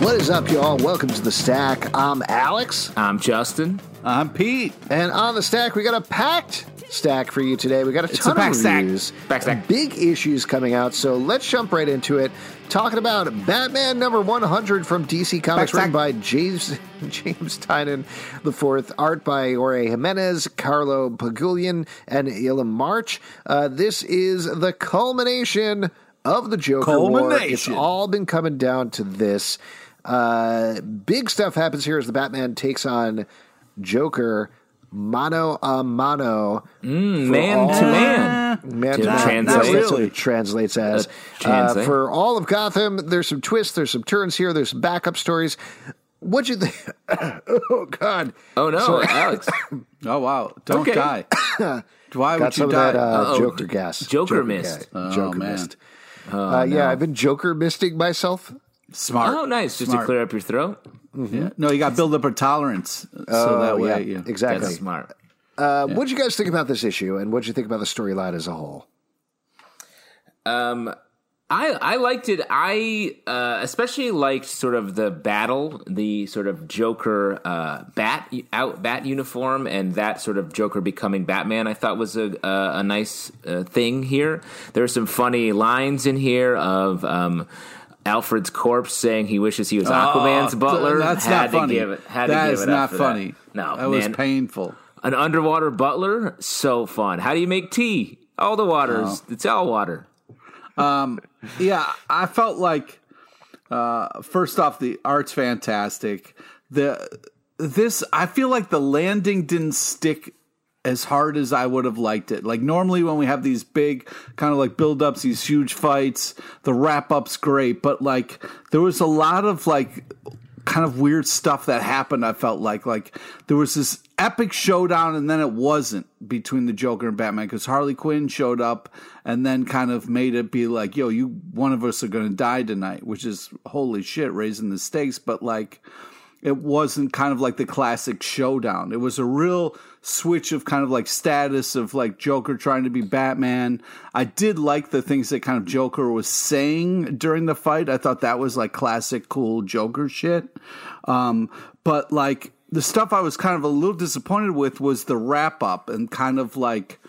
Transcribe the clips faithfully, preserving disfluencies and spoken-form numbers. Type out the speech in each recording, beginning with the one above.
What is up, y'all? Welcome to The Stack. I'm Alex. I'm Justin. I'm Pete. And on The Stack, we got a packed stack for you today. We got a It's ton a back of stack. reviews, Back stack. big issues coming out, so let's jump right into it. Talking about Batman number one hundred from D C Comics, Back written by James James Tynion the fourth, art by Jorge Jimenez, Carlo Pagulayan, and Ilham March. Uh, this is the culmination of the Joker War. It's all been coming down to this. Uh, big stuff happens here as the Batman takes on Joker mano a mano. Mm, man all, to man. Man To to man. translate. That's Really? what it translates as. Uh, Uh, translate. for all of Gotham, there's some twists, there's some turns here, there's some backup stories. What'd you think? Oh, God. Oh, no, Sorry. Alex. Oh, wow. Don't Okay. die. Why Got would some you of die? that uh, Uh-oh. Joker gas. Joker mist. ga- Oh, Joker man. mist. uh, yeah, I've been Joker misting myself. Smart. Oh, nice. Just Smart. to clear up your throat. Yeah. No, you got to build up a tolerance. So Oh, that way yeah, you. exactly. That's smart. Uh, What'd you guys think about this issue, and what'd you think about the storyline as a whole? Um, I I liked it. I uh, especially liked sort of the battle, the sort of Joker uh, bat out bat uniform, and that sort of Joker becoming Batman. I thought was a a, a nice uh, thing here. There are some funny lines in here of. Um, Alfred's corpse saying he wishes he was Aquaman's butler. That's had not to funny. Give it, had that to give is it up not for funny. That. No, that was man. painful. An underwater butler, so fun. How do you make tea? All the waters. It's all water. Yeah, I felt like uh, first off, the art's fantastic. The this I feel like the landing didn't stick as hard as I would have liked it. Like normally when we have these big kind of like build-ups, these huge fights, the wrap-up's great, but like there was a lot of like kind of weird stuff that happened. I felt like like there was this epic showdown and then it wasn't between the Joker and Batman because Harley Quinn showed up and then kind of made it be like, yo, you one of us are going to die tonight, which is holy shit, raising the stakes. But like it wasn't kind of like the classic showdown. It was a real switch of kind of like status of like Joker trying to be Batman. I did like the things that kind of Joker was saying during the fight. I thought that was like classic cool Joker shit. Um, but like the stuff I was kind of a little disappointed with was the wrap up and kind of like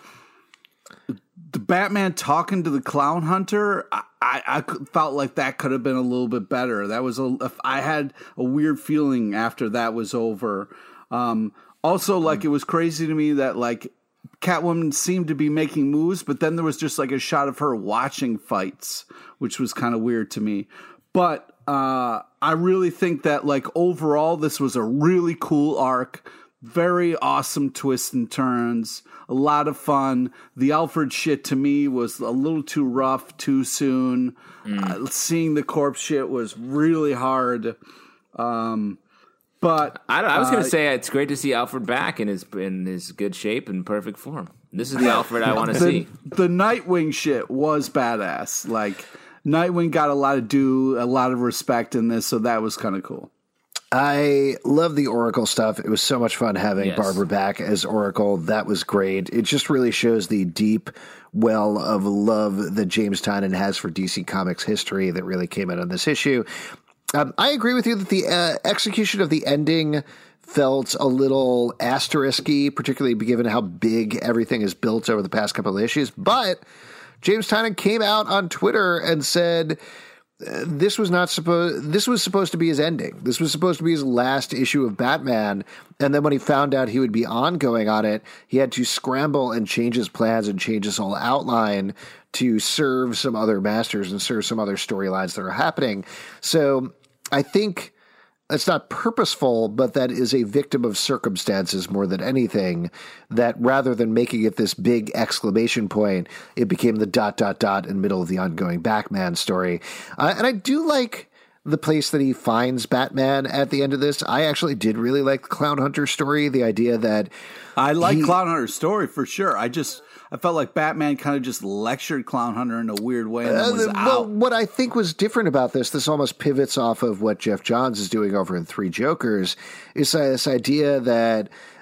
the Batman talking to the Clown Hunter. I, I, I felt like that could have been a little bit better. That was a, I had a weird feeling after that was over. Um, also, like it was crazy to me that like Catwoman seemed to be making moves, but then there was just like a shot of her watching fights, which was kind of weird to me. But uh, I really think that like overall, this was a really cool arc. Very awesome twists and turns. A lot of fun. The Alfred shit to me was a little too rough, too soon. Mm. Uh, seeing the corpse shit was really hard. Um, but I, I was uh, going to say it's great to see Alfred back in his in his good shape and perfect form. This is the Alfred I want to the, see. The Nightwing shit was badass. Like Nightwing got a lot of due, a lot of respect in this, so that was kind of cool. I love the Oracle stuff. It was so much fun having Yes. Barbara back as Oracle. That was great. It just really shows the deep well of love that James Tynion has for D C Comics history that really came out on this issue. Um, I agree with you that the uh, execution of the ending felt a little asterisky, particularly given how big everything is built over the past couple of issues. But James Tynion came out on Twitter and said, This was not supposed. This was supposed to be his ending. This was supposed to be his last issue of Batman. And then when he found out he would be ongoing on it, he had to scramble and change his plans and change his whole outline to serve some other masters and serve some other storylines that are happening. So I think it's not purposeful, but that is a victim of circumstances more than anything, that rather than making it this big exclamation point, it became the dot, dot, dot in the middle of the ongoing Batman story. Uh, and I do like the place that he finds Batman at the end of this. I actually did really like the Clown Hunter story, the idea that I like he, Clown Hunter's story for sure. I just I felt like Batman kind of just lectured Clown Hunter in a weird way and then was uh, out. Well, what I think was different about this, this almost pivots off of what Jeff Johns is doing over in Three Jokers, is uh, this idea that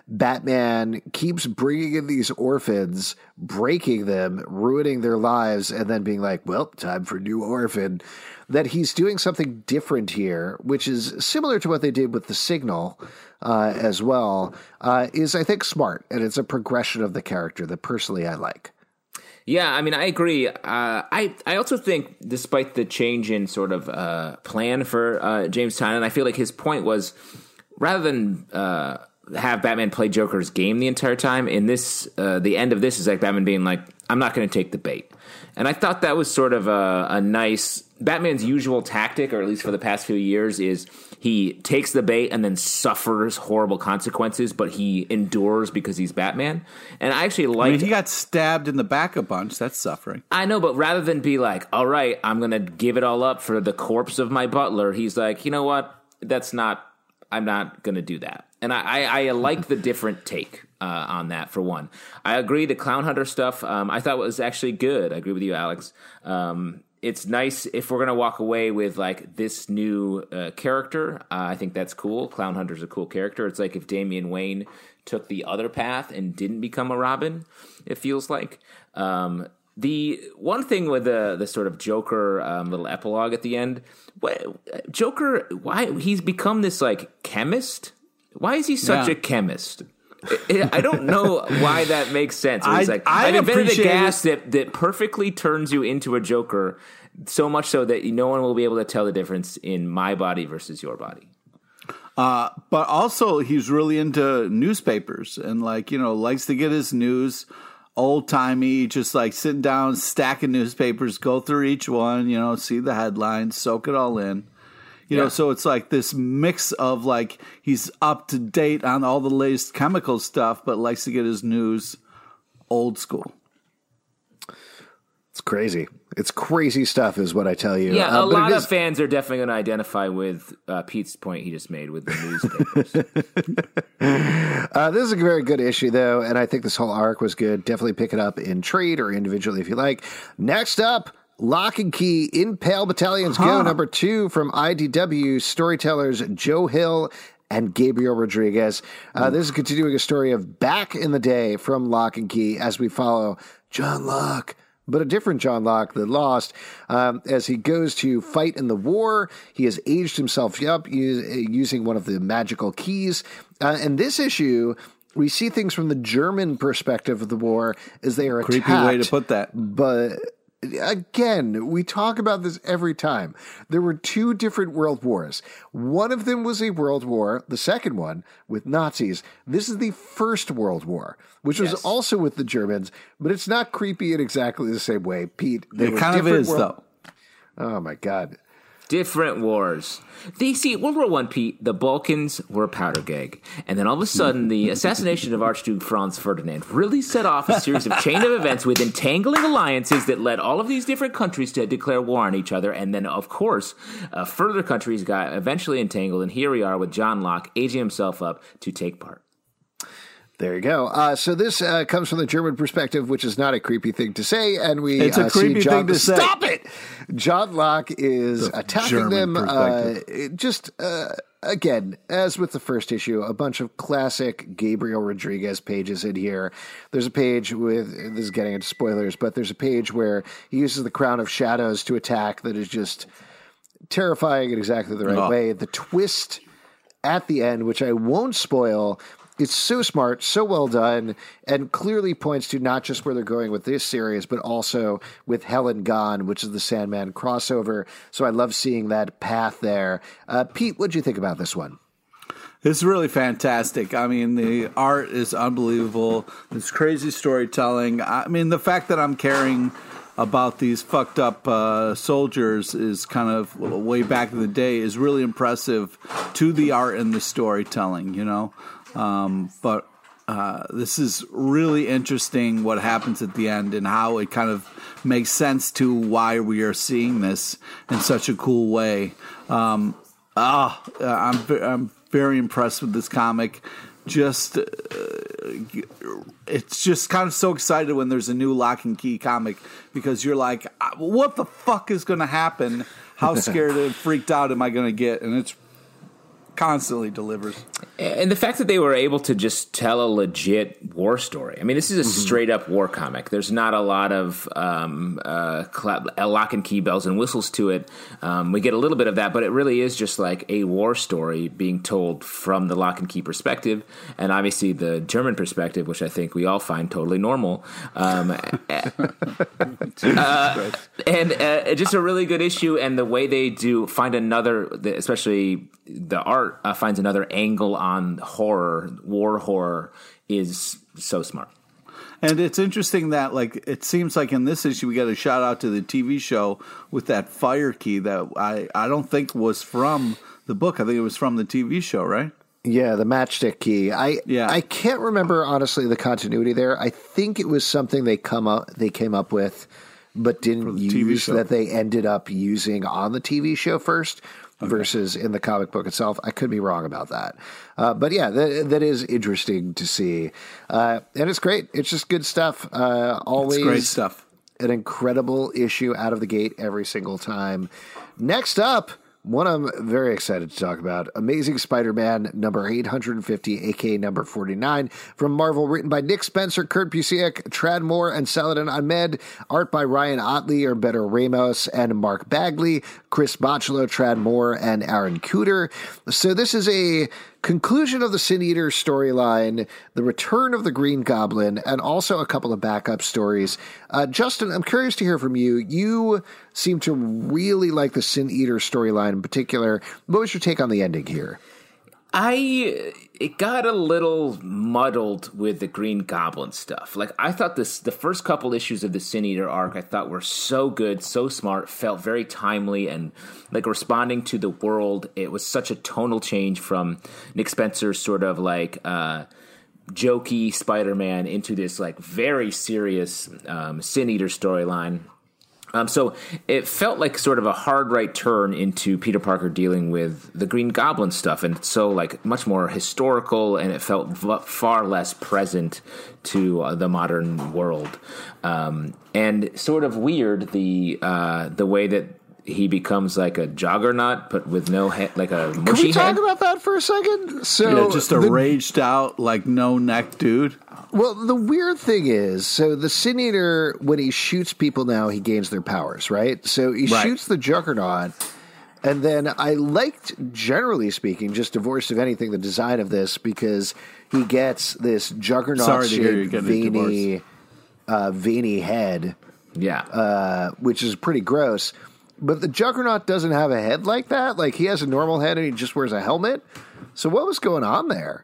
Batman keeps bringing in these orphans, breaking them, ruining their lives, and then being like, well, time for new orphan. That he's doing something different here, which is similar to what they did with the Signal uh, as well, uh, is, I think, smart. And it's a progression of the character that personally I like. Yeah, I mean, I agree. Uh, I I also think, despite the change in sort of uh, plan for uh, James Tynion, I feel like his point was, rather than uh, have Batman play Joker's game the entire time, in this, uh, the end of this is like Batman being like, I'm not going to take the bait. And I thought that was sort of a, a nice, Batman's usual tactic, or at least for the past few years, is he takes the bait and then suffers horrible consequences, but he endures because he's Batman. And I actually like. I mean, he got stabbed in the back a bunch. That's suffering. I know, but rather than be like, all right, I'm going to give it all up for the corpse of my butler, he's like, you know what? That's not, I'm not going to do that. And I, I, I like the different take uh, on that, for one. I agree, the Clown Hunter stuff, um, I thought was actually good. I agree with you, Alex. Um, it's nice if we're going to walk away with, like, this new uh, character. Uh, I think that's cool. Clown Hunter's a cool character. It's like if Damian Wayne took the other path and didn't become a Robin, it feels like. Um, the one thing with the the sort of Joker um, little epilogue at the end, what, Joker, why he's become this, like, chemist? Why is he such yeah. a chemist? I don't know why that makes sense. He's I, like, I I've invented a gas it. that, that perfectly turns you into a Joker, so much so that no one will be able to tell the difference in my body versus your body. Uh, but also, he's really into newspapers and, like, you know, likes to get his news old timey, just like sitting down, stacking newspapers, go through each one, you know, see the headlines, soak it all in. You yeah. know, so it's like this mix of, like, he's up to date on all the latest chemical stuff, but likes to get his news old school. It's crazy. It's crazy stuff is what I tell you. Yeah, uh, a lot is... of fans are definitely going to identify with uh, Pete's point he just made with the newspapers. uh, this is a very good issue, though, and I think this whole arc was good. Definitely pick it up in trade or individually if you like. Next up, Lock and Key in Pale Battalions huh. Go, number two from I D W, storytellers Joe Hill and Gabriel Rodriguez. Uh, this is continuing a story of back in the day from Lock and Key as we follow John Locke, but a different John Locke that lost um, as he goes to fight in the war. He has aged himself up using one of the magical keys. Uh, and this issue, we see things from the German perspective of the war as they are Creepy attacked. Creepy way to put that. But again, we talk about this every time. There were two different world wars. One of them was a world war, the second one with Nazis. This is the first world war, which was yes. also with the Germans, but it's not creepy in exactly the same way. Pete, they it were kind of is, world- though. Oh, my God. Different wars. They see World War One, Pete, the Balkans were a powder keg. And then all of a sudden, the assassination of Archduke Franz Ferdinand really set off a series of chain of events with entangling alliances that led all of these different countries to declare war on each other. And then, of course, uh, further countries got eventually entangled. And here we are with John Locke aging himself up to take part. There you go. Uh, so this uh, comes from the German perspective, which is not a creepy thing to say, and we it's a uh, creepy see John, thing to say. Stop it! John Locke is the attacking German them. Uh, just uh, again, as with the first issue, a bunch of classic Gabriel Rodriguez pages in here. There's a page with this is getting into spoilers, but there's a page where he uses the Crown of Shadows to attack that is just terrifying in exactly the right oh. way. The twist at the end, which I won't spoil. It's so smart, so well done, and clearly points to not just where they're going with this series, but also with Helen Gone, which is the Sandman crossover. So I love seeing that path there. Uh, Pete, what'd you think about this one? It's really fantastic. I mean, the art is unbelievable. It's crazy storytelling. I mean, the fact that I'm caring about these fucked up uh, soldiers is kind of way back in the day is really impressive to the art and the storytelling, you know? Um, but uh, this is really interesting what happens at the end and how it kind of makes sense to why we are seeing this in such a cool way. Um, ah, I'm I'm very impressed with this comic. Just uh, it's just kind of so excited when there's a new Lock and Key comic because you're like, what the fuck is going to happen? How scared and freaked out am I going to get? And it's constantly delivers. And the fact that they were able to just tell a legit war story. I mean, this is a mm-hmm. straight up war comic. There's not a lot of um, uh, lock and key bells and whistles to it. Um, we get a little bit of that, but it really is just like a war story being told from the lock and key perspective, and obviously the German perspective, which I think we all find totally normal. Um, uh, and uh, just a really good issue, and the way they do find another, especially the art uh, finds another angle on horror, war horror, is so smart. And it's interesting that, like, it seems like in this issue we got a shout out to the T V show with that fire key that I, I don't think was from the book. I think it was from the T V show, right? Yeah, the matchstick key. I yeah. I can't remember honestly the continuity there. I think it was something they come up they came up with, but didn't use that they ended up using on the T V show first. Okay. Versus in the comic book itself. I could be wrong about that. Uh, but yeah, that, that is interesting to see. Uh, and it's great. It's just good stuff. Uh, always it's great stuff. An incredible issue out of the gate every single time. Next up, one I'm very excited to talk about, Amazing Spider-Man number eight hundred fifty, aka number forty-nine, from Marvel, written by Nick Spencer, Kurt Busiek, Tradd Moore, and Saladin Ahmed, art by Ryan Ottley, or better Ramos, and Mark Bagley, Chris Bachalo, Tradd Moore, and Aaron Kuder. So this is a conclusion of the Sin Eater storyline, the return of the Green Goblin, and also a couple of backup stories. Uh, Justin, I'm curious to hear from you. You seem to really like the Sin Eater storyline in particular. What was your take on the ending here? I it got a little muddled with the Green Goblin stuff. Like, I thought this the first couple issues of the Sin Eater arc I thought were so good, so smart, felt very timely, and like responding to the world. It was such a tonal change from Nick Spencer's sort of like uh, jokey Spider-Man into this like very serious um, Sin Eater storyline. Um, so it felt like sort of a hard right turn into Peter Parker dealing with the Green Goblin stuff, and so like much more historical, and it felt v- far less present to uh, the modern world, um, and sort of weird the uh, the way that he becomes like a juggernaut, but with no head, like a mushy head. Can we talk head? about that for a second? So yeah, just a the, raged out, like no neck dude. Well, the weird thing is, so the Sin Eater, when he shoots people now, he gains their powers, right? So he right. shoots the Juggernaut, and then I liked, generally speaking, just divorced of anything, the design of this, because he gets this Juggernaut-shaped, veiny, uh, veiny head, yeah, uh, which is pretty gross. But the Juggernaut doesn't have a head like that. Like, he has a normal head, and he just wears a helmet. So what was going on there?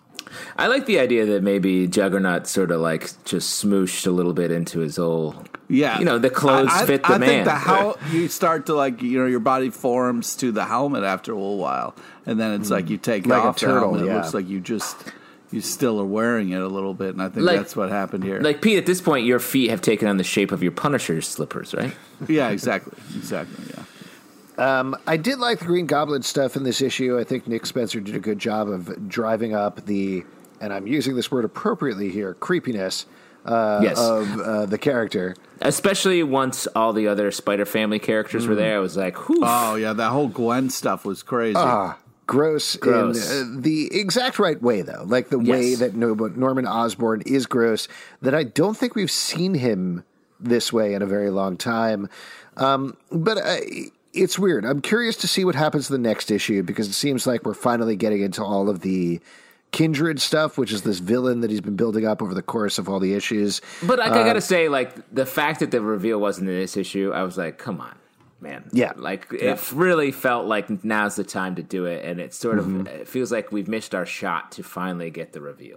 I like the idea that maybe Juggernaut sort of like just smooshed a little bit into his old, yeah, you know, the clothes I, fit the I man. I think the how you start to like, you know, your body forms to the helmet after a little while, and then it's mm. like you take like off a turtle. The helmet. Yeah. It looks like you just you still are wearing it a little bit, and I think like, that's what happened here. Like Pete, at this point, your feet have taken on the shape of your Punisher's slippers, right? Yeah, exactly, exactly, yeah. Um, I did like the Green Goblin stuff in this issue. I think Nick Spencer did a good job of driving up the, and I'm using this word appropriately here, creepiness uh, yes. of uh, the character. Especially once all the other Spider Family characters mm. were there, I was like, whew. Oh, yeah, that whole Gwen stuff was crazy. Ah, gross, gross. in uh, the exact right way, though. Like the yes. way that Norman Osborn is gross, that I don't think we've seen him this way in a very long time. Um, but I... It's weird. I'm curious to see what happens in the next issue, because it seems like we're finally getting into all of the Kindred stuff, which is this villain that he's been building up over the course of all the issues. But like, uh, I got to say, like, the fact that the reveal wasn't in this issue, I was like, come on, man. Yeah. Like, yeah. it really felt like now's the time to do it. And it sort of mm-hmm. it feels like we've missed our shot to finally get the reveal.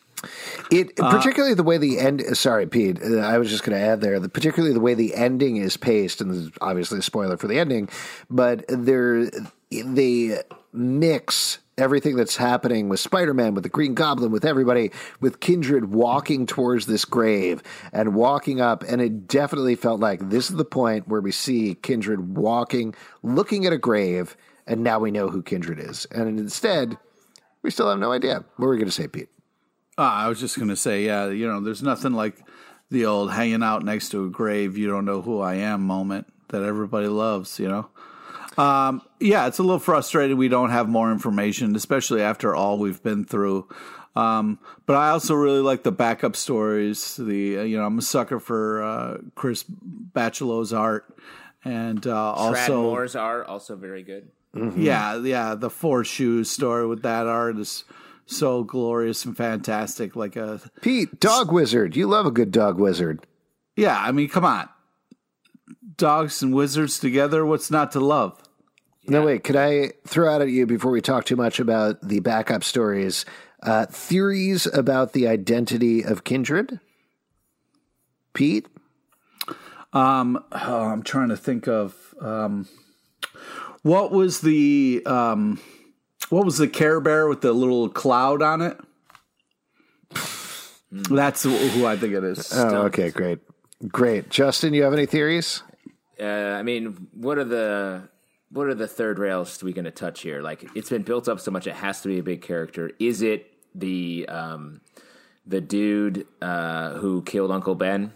It uh, particularly the way the end. Sorry, Pete. Uh, I was just going to add there. The, particularly the way the ending is paced, and this is obviously a spoiler for the ending, but they're, they mix everything that's happening with Spider-Man, with the Green Goblin, with everybody, with Kindred walking towards this grave and walking up, and it definitely felt like this is the point where we see Kindred walking, looking at a grave, and now we know who Kindred is, and instead we still have no idea. What were we going to say, Pete? Uh, I was just going to say, yeah, you know, there's nothing like the old hanging out next to a grave, you don't know who I am moment that everybody loves, you know? Um, yeah, it's a little frustrating we don't have more information, especially after all we've been through. Um, but I also really like the backup stories. The uh, you know I'm a sucker for uh, Chris Bachalo's art, and uh, also Trad Moore's art also very good. Mm-hmm. Yeah, yeah, the Four Shoes story with that art is so glorious and fantastic. Like a Pete, Dog Wizard. You love a good Dog Wizard. Yeah, I mean, come on, dogs and wizards together. What's not to love? Yeah. No, wait. Could I throw out at you before we talk too much about the backup stories? Uh, theories about the identity of Kindred? Pete? Um, oh, I'm trying to think of um, what was the um, what was the Care Bear with the little cloud on it? That's who I think it is. Oh, okay, great, great. Justin, you have any theories? Uh, I mean, what are the what are the third rails we going to touch here? Like, it's been built up so much; it has to be a big character. Is it the um, the dude uh, who killed Uncle Ben?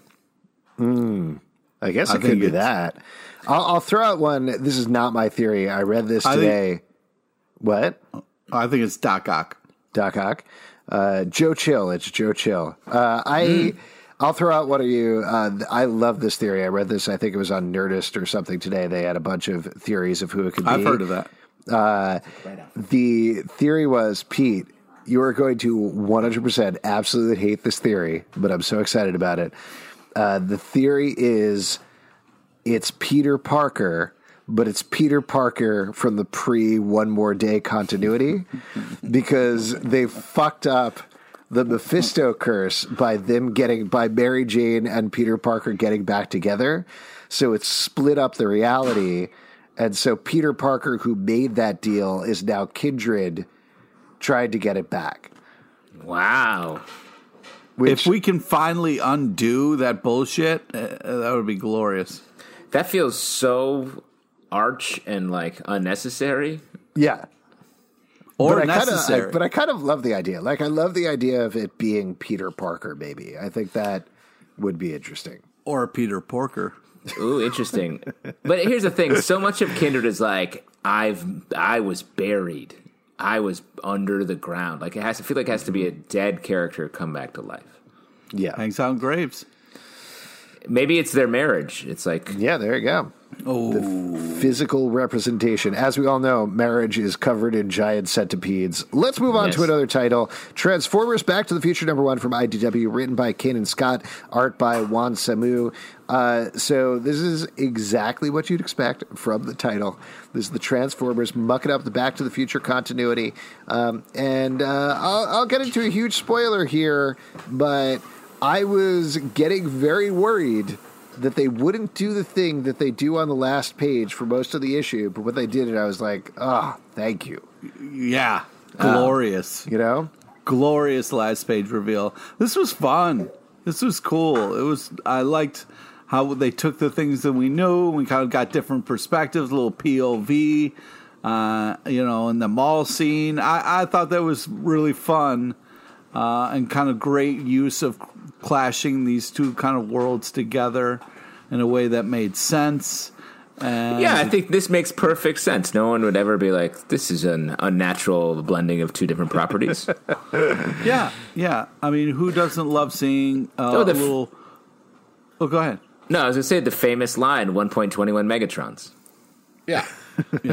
Hmm. I guess it I could be that. I'll, I'll throw out one. This is not my theory. I read this today. Think, what? I think it's Doc Ock. Doc Ock. Uh, Joe Chill. It's Joe Chill. Uh, I. Mm. I'll throw out one of you. Uh, I love this theory. I read this. I think it was on Nerdist or something today. They had a bunch of theories of who it could be. I've heard of that. Uh, the theory was, Pete, you are going to one hundred percent absolutely hate this theory, but I'm so excited about it. Uh, the theory is it's Peter Parker, but it's Peter Parker from the pre-One More Day continuity because they fucked up the Mephisto curse by them getting, by Mary Jane and Peter Parker getting back together. So it's split up the reality. And so Peter Parker, who made that deal, is now Kindred trying to get it back. Wow. Which, if we can finally undo that bullshit, uh, that would be glorious. That feels so arch and like unnecessary. Yeah. Or but necessary. I kinda, I, but I kind of love the idea. Like, I love the idea of it being Peter Parker, maybe. I think that would be interesting. Or Peter Porker. Ooh, interesting. But here's the thing. So much of Kindred is like, I've, I was buried. I was under the ground. Like, it has to feel like it has to be a dead character come back to life. Yeah. Hangs out in graves. Maybe it's their marriage. It's like... Yeah, there you go. Oh. The physical representation. As we all know, marriage is covered in giant centipedes. Let's move on yes. to another title. Transformers Back to the Future number one from I D W, written by Kanan Scott, art by Juan Samu. Uh, so this is exactly what you'd expect from the title. This is the Transformers mucking up the Back to the Future continuity. Um, and uh, I'll, I'll get into a huge spoiler here, but I was getting very worried that they wouldn't do the thing that they do on the last page for most of the issue, but when they did it, I was like, oh, thank you. Yeah, glorious. Uh, you know? Glorious last page reveal. This was fun. This was cool. It was. I liked how they took the things that we knew. We kind of got different perspectives, a little P O V, uh, you know, in the mall scene. I, I thought that was really fun uh, and kind of great use of clashing these two kind of worlds together in a way that made sense. And yeah, I think this makes perfect sense. No one would ever be like, this is an unnatural blending of two different properties. yeah, yeah. I mean, who doesn't love seeing uh, oh, the a little... Oh, go ahead. No, I was going to say the famous line, one point two one Megatrons. Yeah. Yeah.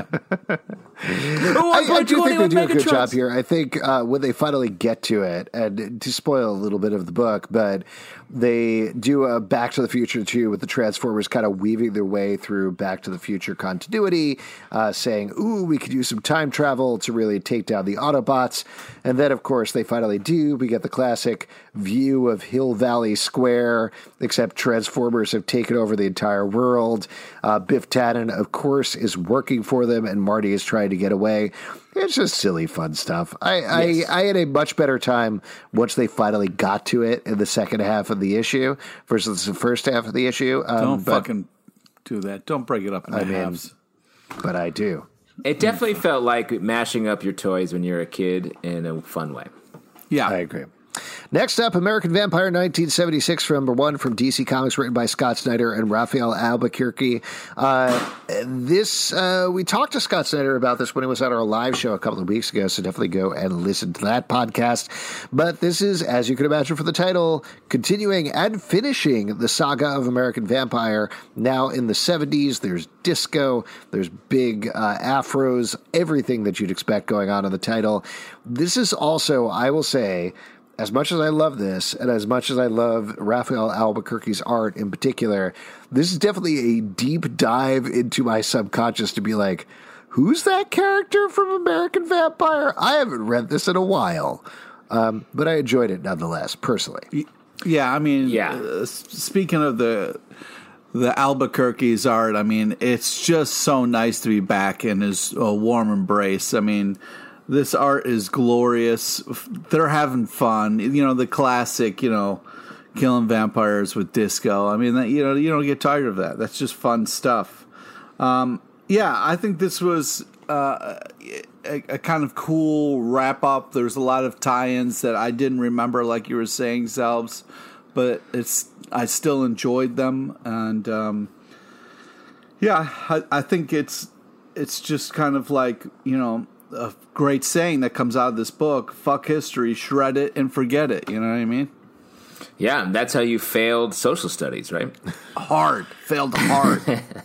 oh, I, I do think they do a good job here. I think uh, when they finally get to it, and to spoil a little bit of the book, but they do a Back to the Future too, with the Transformers kind of weaving their way through Back to the Future continuity, uh, saying, ooh, we could use some time travel to really take down the Autobots. And then, of course, they finally do. We get the classic view of Hill Valley Square, except Transformers have taken over the entire world. Uh, Biff Tannen, of course, is working for them, and Marty is trying to get away. It's just silly, fun stuff. I, yes. I, I had a much better time once they finally got to it in the second half of the issue versus the first half of the issue. Um, Don't but, fucking do that. Don't break it up in I halves. Mean, but I do. It definitely felt like mashing up your toys when you're a kid in a fun way. Yeah, I agree. Next up, American Vampire nineteen seventy-six from number one from D C Comics, written by Scott Snyder and Raphael Albuquerque. Uh, this uh, we talked to Scott Snyder about this when he was at our live show a couple of weeks ago, so definitely go and listen to that podcast. But this is, as you can imagine from the title, continuing and finishing the saga of American Vampire. Now in the seventies, there's disco, there's big uh, afros, everything that you'd expect going on in the title. This is also, I will say, as much as I love this, and as much as I love Raphael Albuquerque's art in particular, this is definitely a deep dive into my subconscious to be like, who's that character from American Vampire? I haven't read this in a while, um, but I enjoyed it nonetheless, personally. Yeah, I mean, yeah. Uh, speaking of the the Albuquerque's art, I mean, it's just so nice to be back in his uh, warm embrace. I mean, this art is glorious. They're having fun. You know, the classic, you know, killing vampires with disco. I mean, that, you know, you don't get tired of that. That's just fun stuff. Um, yeah, I think this was uh, a, a kind of cool wrap-up. There's a lot of tie-ins that I didn't remember, like you were saying, Zelbs, but it's I still enjoyed them. And, um, yeah, I, I think it's it's just kind of like, you know, a great saying that comes out of this book: fuck history, shred it, and forget it. You know what I mean? Yeah, that's how you failed social studies, right? Hard. Failed hard.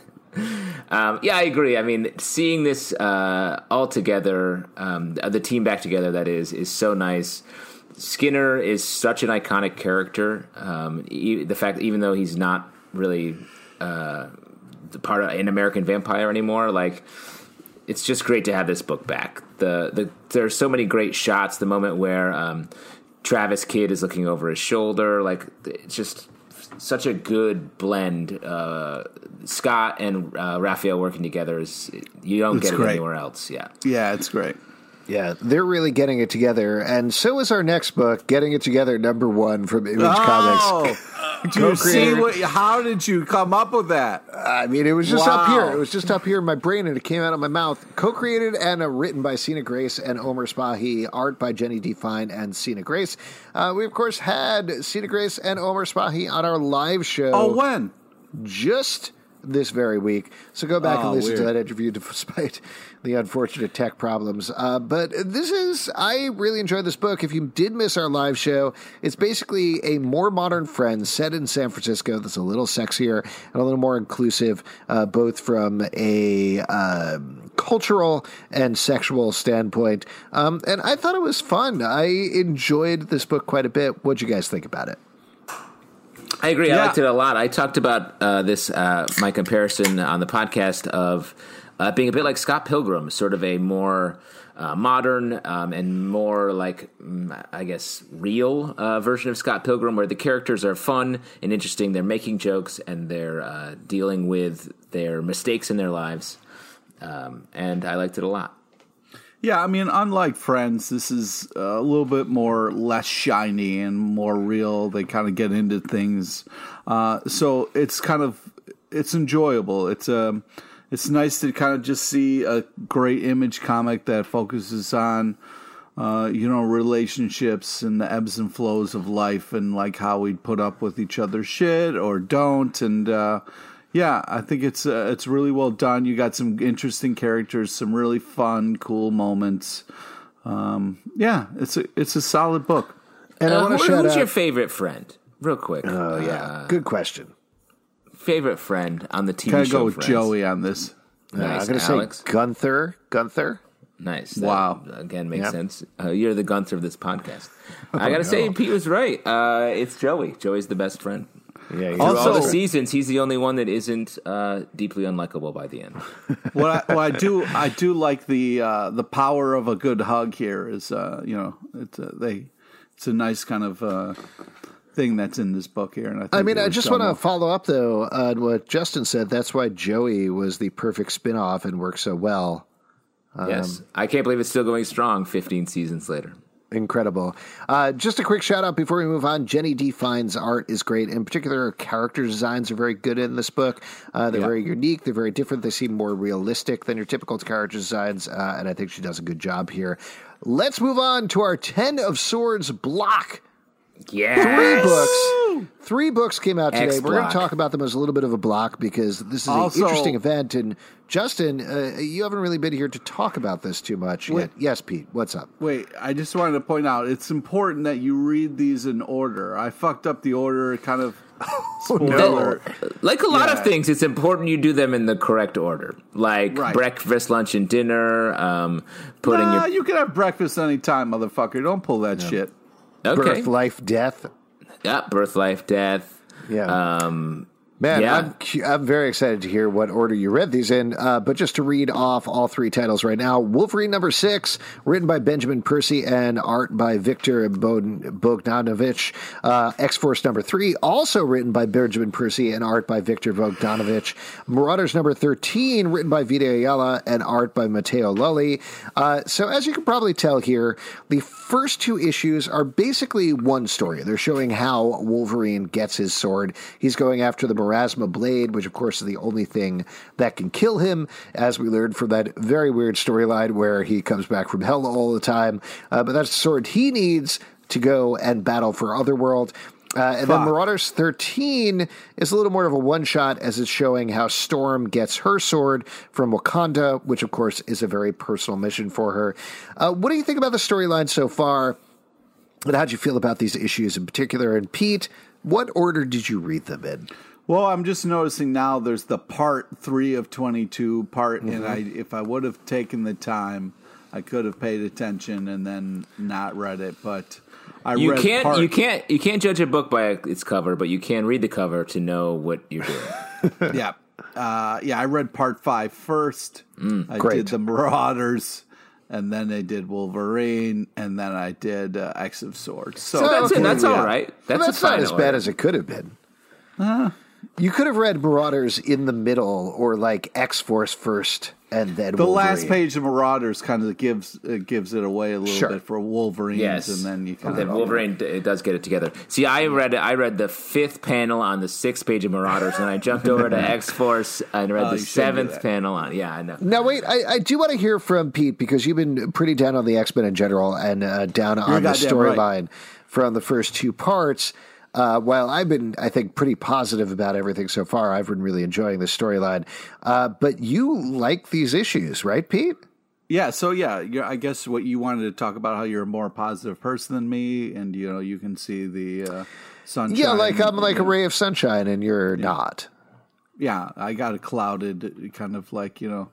um, yeah, I agree. I mean, seeing this uh, all together, um, the team back together, that is, is so nice. Skinner is such an iconic character. Um, e- the fact that even though he's not really uh, the part of an American Vampire anymore, like, it's just great to have this book back. The the there are so many great shots. The moment where um, Travis Kidd is looking over his shoulder, like, it's just such a good blend. Uh, Scott and uh, Raphael working together is you don't it's get great. it anywhere else. Yeah, yeah, it's great. Yeah, they're really getting it together, and so is our next book, Getting It Together, number one from Image oh, Comics. Do you see what? How did you come up with that? I mean, it was just wow. up here. It was just up here in my brain, and it came out of my mouth. Co-created and uh, written by Sina Grace and Omer Spahi. Art by Jenny D. Fine and Sina Grace. Uh, we, of course, had Sina Grace and Omer Spahi on our live show. Oh, when? Just this very week. So go back oh, and listen weird. to that interview despite the unfortunate tech problems. Uh, but this is, I really enjoyed this book. If you did miss our live show, it's basically a more modern Friends set in San Francisco that's a little sexier and a little more inclusive, uh, both from a uh, cultural and sexual standpoint. Um, and I thought it was fun. I enjoyed this book quite a bit. What'd you guys think about it? I agree. Yeah. I liked it a lot. I talked about uh, this, uh, my comparison on the podcast of uh, being a bit like Scott Pilgrim, sort of a more uh, modern um, and more like, I guess, real uh, version of Scott Pilgrim, where the characters are fun and interesting. They're making jokes and they're uh, dealing with their mistakes in their lives. Um, and I liked it a lot. Yeah, I mean, unlike Friends, this is a little bit more less shiny and more real. They kind of get into things, uh, so it's kind of it's enjoyable. It's um, it's nice to kind of just see a great Image comic that focuses on, uh, you know, relationships and the ebbs and flows of life, and like how we put up with each other's shit or don't, and. Uh, Yeah, I think it's uh, it's really well done. You got some interesting characters, some really fun, cool moments. Um, yeah, it's a it's a solid book. And uh, I want to who, shout who's out. your favorite friend? Real quick. Oh yeah, Uh, good question. favorite friend on the T V Can I show go with Friends? Joey on this? Uh, Nice. I'm going to Alex? say Gunther. Gunther. Nice. That, Wow. Again, makes Yep. sense. Uh, you're the Gunther of this podcast. Oh, I got to say, Pete was right. Uh, it's Joey. Joey's the best friend. Yeah. Through Also- all the seasons, he's the only one that isn't uh, deeply unlikable by the end. What I, what I do I do like the uh, the power of a good hug here is uh, you know it's a, they it's a nice kind of uh, thing that's in this book here. And I, think I mean, it I was just done want to well. follow up, though, on what Justin said. That's why Joey was the perfect spinoff and worked so well. Yes. I can't believe it's still going strong fifteen seasons later. Incredible. Uh, just a quick shout out before we move on. Jenny D. Fine's art is great. In particular, character designs are very good in this book. Uh, they're Yeah. very unique. They're very different. They seem more realistic than your typical character designs. Uh, and I think she does a good job here. Let's move on to our Ten of Swords block Yes. Three books. Three books came out today. X We're going block. to talk about them as a little bit of a block because this is Also- an interesting event. And Justin, uh, you haven't really been here to talk about this too much Wait. yet. Yes, Pete, what's up? Wait, I just wanted to point out it's important that you read these in order. I fucked up the order, kind of. Spoiler. Like a lot Yeah. of things, it's important you do them in the correct order. Like Right. breakfast, lunch, and dinner. Um, putting Nah, your you can have breakfast anytime, motherfucker. Don't pull that shit. okay, Birth, life, death. yeah, birth, life, death. Yeah. Um, Man, Yeah. I'm cu- I'm very excited to hear what order you read these in. Uh, but just to read off all three titles right now: Wolverine number six, written by Benjamin Percy and art by Victor Bogdan- Bogdanovich. Uh, X Force number three, also written by Benjamin Percy and art by Victor Bogdanovich. Marauders number thirteen, written by Vita Ayala and art by Matteo Lully. Uh, so as you can probably tell here, the first two issues are basically one story. They're showing how Wolverine gets his sword. He's going after the Marasma blade, which of course is the only thing that can kill him, as we learned from that very weird storyline where he comes back from hell all the time. Uh, but that's the sword he needs to go and battle for Otherworld. Uh, and then Fuck. Marauders thirteen is a little more of a one-shot, as it's showing how Storm gets her sword from Wakanda, which of course is a very personal mission for her. Uh, what do you think about the storyline so far? And how'd you feel about these issues in particular? And Pete, what order did you read them in? Well, I'm just noticing now there's the part three of twenty-two part, and I if I would have taken the time, I could have paid attention and then not read it. But I you read can't part, you can't you can't judge a book by its cover, but you can read the cover to know what you're doing. Yeah, uh, yeah. I read part five first. I great. did the Marauders, and then I did Wolverine, and then I did uh, X of Swords. So, So that's it. That's yeah. all right. Well, That's, that's a not fine as order. bad as it could have been. You could have read Marauders in the middle, or like X-Force first, and then The Wolverine. last page of Marauders kind of gives uh, gives it away a little Sure. bit for Wolverines, Yes, and then you kind then of Wolverine d- it does get it together. See, I read I read the fifth panel on the sixth page of Marauders, and I jumped over to X Force and read Oh, the you shouldn't do seventh that. panel on. Yeah, I know. Now, wait, I, I do want to hear from Pete, because you've been pretty down on the X-Men in general and uh, down on the goddamn right. storyline from the first two parts. Uh, while I've been, I think, pretty positive about everything so far, I've been really enjoying the storyline. Uh, but you like these issues, right, Pete? Yeah, so yeah, you're, I guess what you wanted to talk about how you're a more positive person than me, and you know you can see the uh, sunshine. Yeah, like I'm like a you know. ray of sunshine, and you're not. Yeah, I got a clouded kind of like you know,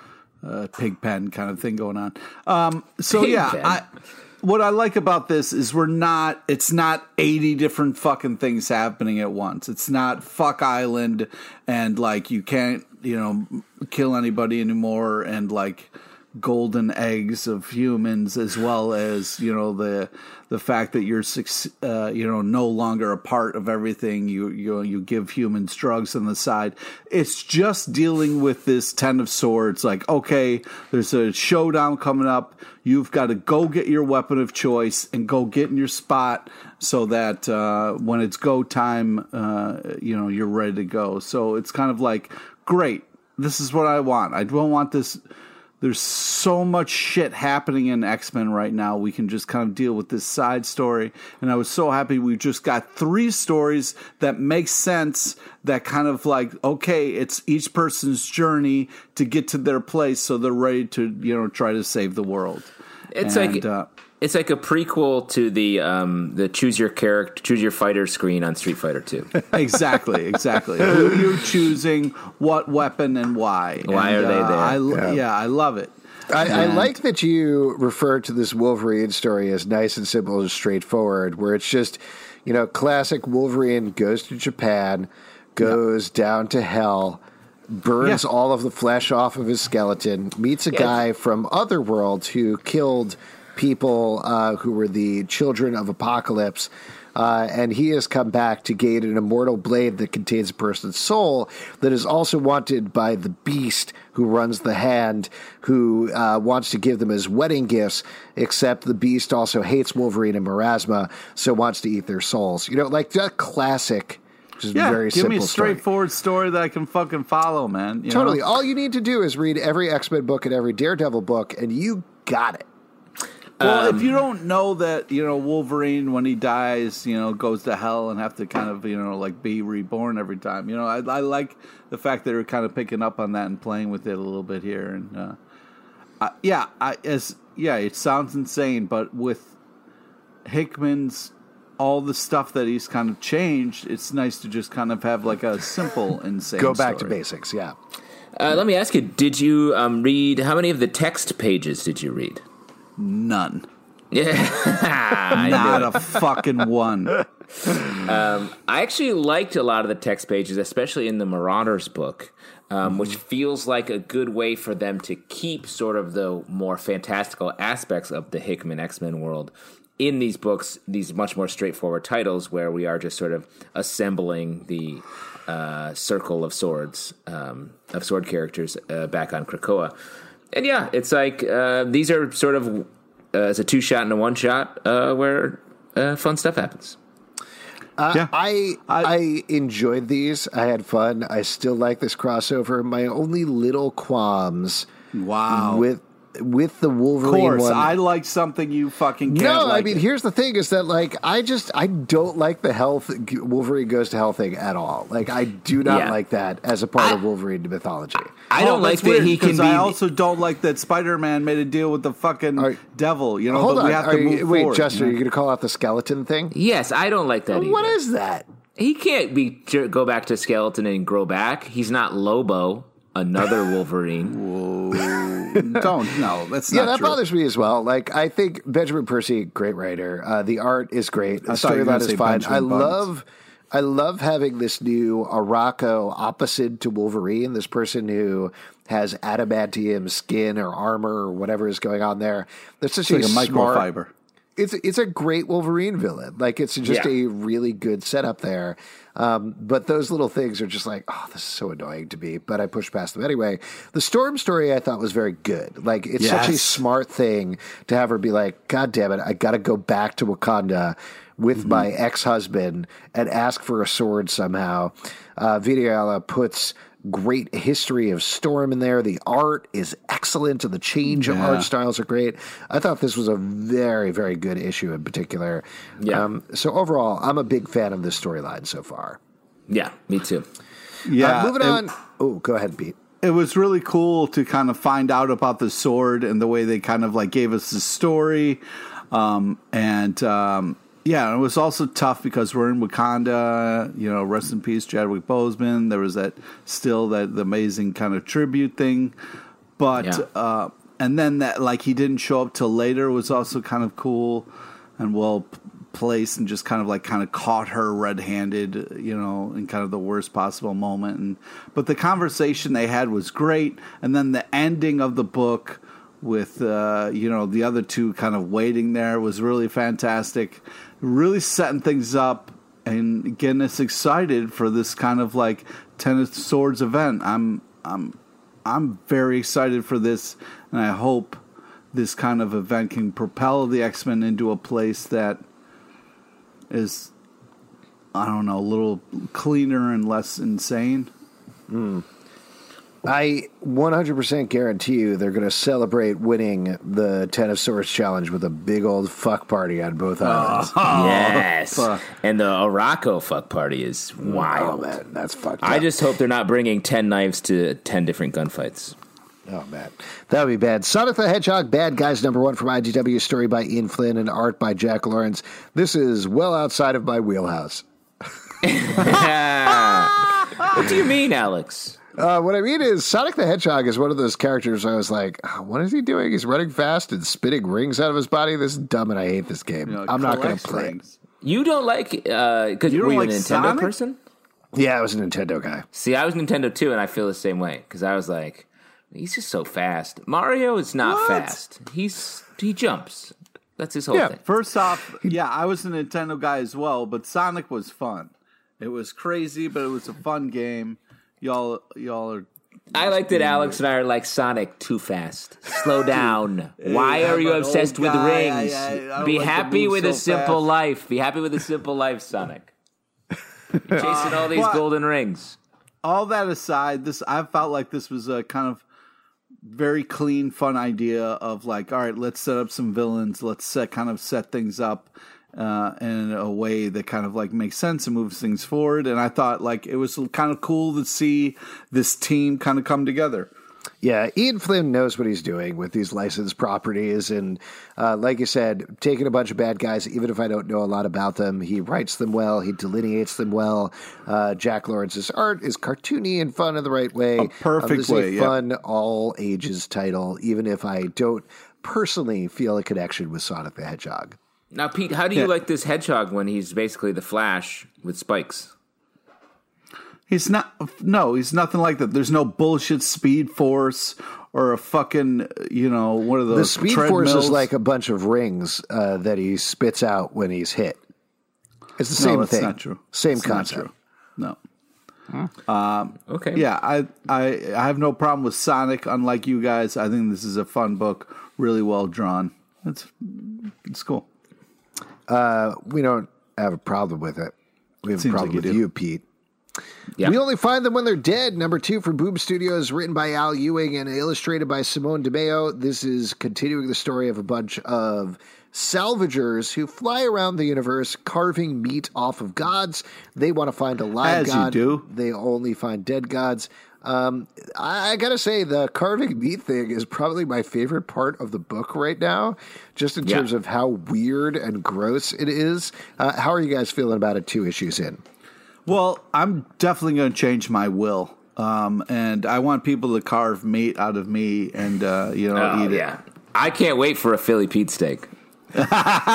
uh, pig pen kind of thing going on. Um, so Pig yeah, pen? I, what I like about this is we're not. It's not eighty different fucking things happening at once. It's not Fuck Island and like you can't you know kill anybody anymore and like golden eggs of humans, as well as you know the the fact that you're suc- uh, you know no longer a part of everything. You you you give humans drugs on the side. It's just dealing with this Ten of Swords. Like, okay, there's a showdown coming up. You've got to go get your weapon of choice and go get in your spot so that uh, when it's go time, uh, you know you're ready to go. So it's kind of like, great. This is what I want. I don't want this. There's so much shit happening in X-Men right now. We can just kind of deal with this side story. And I was so happy we just got three stories that make sense, that kind of like, okay, it's each person's journey to get to their place so they're ready to, you know, try to save the world. It's And, like uh, it's like a prequel to the um, the choose your character, choose your fighter screen on Street Fighter Two. Exactly, exactly. Who you're choosing, what weapon, and why. Why And, are they uh, there? I, Yeah. yeah, I love it. I, I And- like that you refer to this Wolverine story as nice and simple and straightforward, where it's just, you know, classic Wolverine goes to Japan, goes down to hell, burns Yeah. all of the flesh off of his skeleton, meets a Yeah. guy from Otherworld who killed people uh, who were the children of Apocalypse. Uh, and he has come back to gain an immortal blade that contains a person's soul that is also wanted by the Beast, who runs the Hand, who uh, wants to give them as wedding gifts, except the Beast also hates Wolverine and Marasma, so wants to eat their souls. You know, like that classic, just Yeah, very give simple me a story. straightforward story that I can fucking follow, man. You Totally. know? All you need to do is read every X-Men book and every Daredevil book, and you got it. Well, Um, if you don't know that, you know, Wolverine, when he dies, you know, goes to hell and have to kind of, you know, like be reborn every time. You know, I, I like the fact that they're kind of picking up on that and playing with it a little bit here. And uh, I, yeah, I as yeah, it sounds insane, but with Hickman's all the stuff that he's kind of changed, it's nice to just kind of have like a simple insane. Go back story. to basics. Yeah. Uh, let me ask you: did you um, read how many of the text pages did you read? None. Yeah, I knew Not it. a fucking one. I actually liked a lot of the text pages, especially in the Marauders book, um, Mm-hmm. which feels like a good way for them to keep sort of the more fantastical aspects of the Hickman X-Men world in these books, these much more straightforward titles where we are just sort of assembling the uh, circle of swords, um, of sword characters uh, back on Krakoa. And yeah, it's like uh, these are sort of uh, it's a two shot and a one shot uh, where uh, fun stuff happens. Uh, Yeah. I, I- I enjoyed these. I had fun. I still like this crossover. My only little qualms Wow. with with the Of Wolverine course, one. I like something you fucking can't no, like I mean, it. here's the thing: is that like I just I don't like the health Wolverine goes to hell thing at all. Like I do not Yeah. like that as a part I- of Wolverine mythology. I Oh, don't like that's that weird, he can because be. I also don't like that Spider-Man made a deal with the fucking Are- devil. You know, Hold but on, we have Are to you- move wait, forward. Justin, you are know? you going to call out the skeleton thing? Yes, I don't like that either. What is that? He can't be go back to skeleton and grow back. He's not Lobo, another Wolverine. Don't no, that's Yeah, not that true. bothers me as well. Like, I think Benjamin Percy, great writer. Uh, the art is great. The I thought you were storyline gonna is say fine. Benjamin I Buttons. love, I love having this new Araco opposite to Wolverine. This person who has adamantium skin or armor or whatever is going on there. That's just It's like a smart, microfiber. It's it's a great Wolverine villain. Like it's just Yeah. a really good setup there. Um, but those little things are just like, oh, this is so annoying to me. But I push past them anyway. The Storm story I thought was very good. Like it's such a Yes. smart thing to have her be like, God damn it, I got to go back to Wakanda with Mm-hmm. my ex husband and ask for a sword somehow. Uh, Vidiala puts great history of Storm in there. The art is excellent, and the change of Yeah. art styles are great. I thought this was a very, very good issue in particular. Yeah. Um, so overall, I'm a big fan of this storyline so far. Yeah, me too. Yeah, uh, moving it- on. Oh, go ahead, Pete. It was really cool to kind of find out about the sword and the way they kind of like gave us the story. Um, and um, yeah, it was also tough because we're in Wakanda, you know, rest in peace, Chadwick Boseman. There was that still that the amazing kind of tribute thing. But, Yeah. uh, and then that like he didn't show up till later was also kind of cool and well p- placed and just kind of like kind of caught her red-handed, you know, in kind of the worst possible moment. And but the conversation they had was great, and then the ending of the book with uh, you know the other two kind of waiting there was really fantastic, really setting things up and getting us excited for this kind of like Ten of Swords event. I'm I'm I'm very excited for this, and I hope this kind of event can propel the X-Men into a place that is, I don't know, a little cleaner and less insane. I one hundred percent guarantee you they're going to celebrate winning the Ten of Swords challenge with a big old fuck party on both islands. yes, fuck. and the Araco fuck party is Oh, wild. man, that's fucked I up. just hope they're not bringing ten knives to ten different gunfights. Oh, man. That would be bad. Sonic the Hedgehog, Bad Guys number one from I D W, story by Ian Flynn and art by Jack Lawrence. This is well outside of my wheelhouse. What do you mean, Alex? Uh, what I mean is, Sonic the Hedgehog is one of those characters I was like, oh, what is he doing? He's running fast and spitting rings out of his body. This is dumb, and I hate this game. You know, I'm not going to collects play it. rings. You don't like because You don't were you like a Nintendo Sonic? person? Yeah, I was a Nintendo guy. See, I was Nintendo too, and I feel the same way because I was like, he's just so fast. Mario is not What? fast. He's he jumps. That's his whole Yeah, thing. First off, yeah, I was a Nintendo guy as well, but Sonic was fun. It was crazy, but it was a fun game. Y'all, y'all are. I like that Alex and I are like Sonic too fast. Slow down. Why I'm are you an obsessed old with guy. rings? I- I- I don't Be like to happy move with a so simple fast. life. Be happy with a simple life, Sonic. You're chasing all these but- golden rings. All that aside, this I felt like this was a kind of very clean, fun idea of like, all right, let's set up some villains. Let's set, kind of set things up uh, in a way that kind of like makes sense and moves things forward. And I thought like it was kind of cool to see this team kind of come together. Yeah, Ian Flynn knows what he's doing with these licensed properties. And uh, like you said, taking a bunch of bad guys, even if I don't know a lot about them, he writes them well. He delineates them well. Uh, Jack Lawrence's art is cartoony and fun in the right way. A perfect um, this way, is a yeah. fun, all ages title, even if I don't personally feel a connection with Sonic the Hedgehog. Now, Pete, how do you Yeah. like this hedgehog when he's basically the Flash with spikes? He's not. No, he's nothing like that. There's no bullshit Speed Force or a fucking, you know, one of those. The Speed Force treadmills. is like a bunch of rings uh, that he spits out when he's hit. It's the No, same that's thing. not true. Same It's not concept. true. No. Okay. Yeah, I, I I have no problem with Sonic. Unlike you guys, I think this is a fun book, really well drawn. It's it's cool. Uh, we don't have a problem with it. We have Seems a problem like you with do. you, Pete. Yeah. We only find them when they're dead. Number two from Boom Studios, written by Al Ewing and illustrated by Simone DeMeo. This is continuing the story of a bunch of salvagers who fly around the universe carving meat off of gods. They want to find a live As you god. do. They only find dead gods. Um, I, I gotta say, the carving meat thing is probably my favorite part of the book right now, just in Yeah. terms of how weird and gross it is. Uh, how are you guys feeling about it two issues in? Well, I'm definitely going to change my will, um, and I want people to carve meat out of me and uh, you know Oh, eat it. yeah. I can't wait for a Philly Pete steak. It's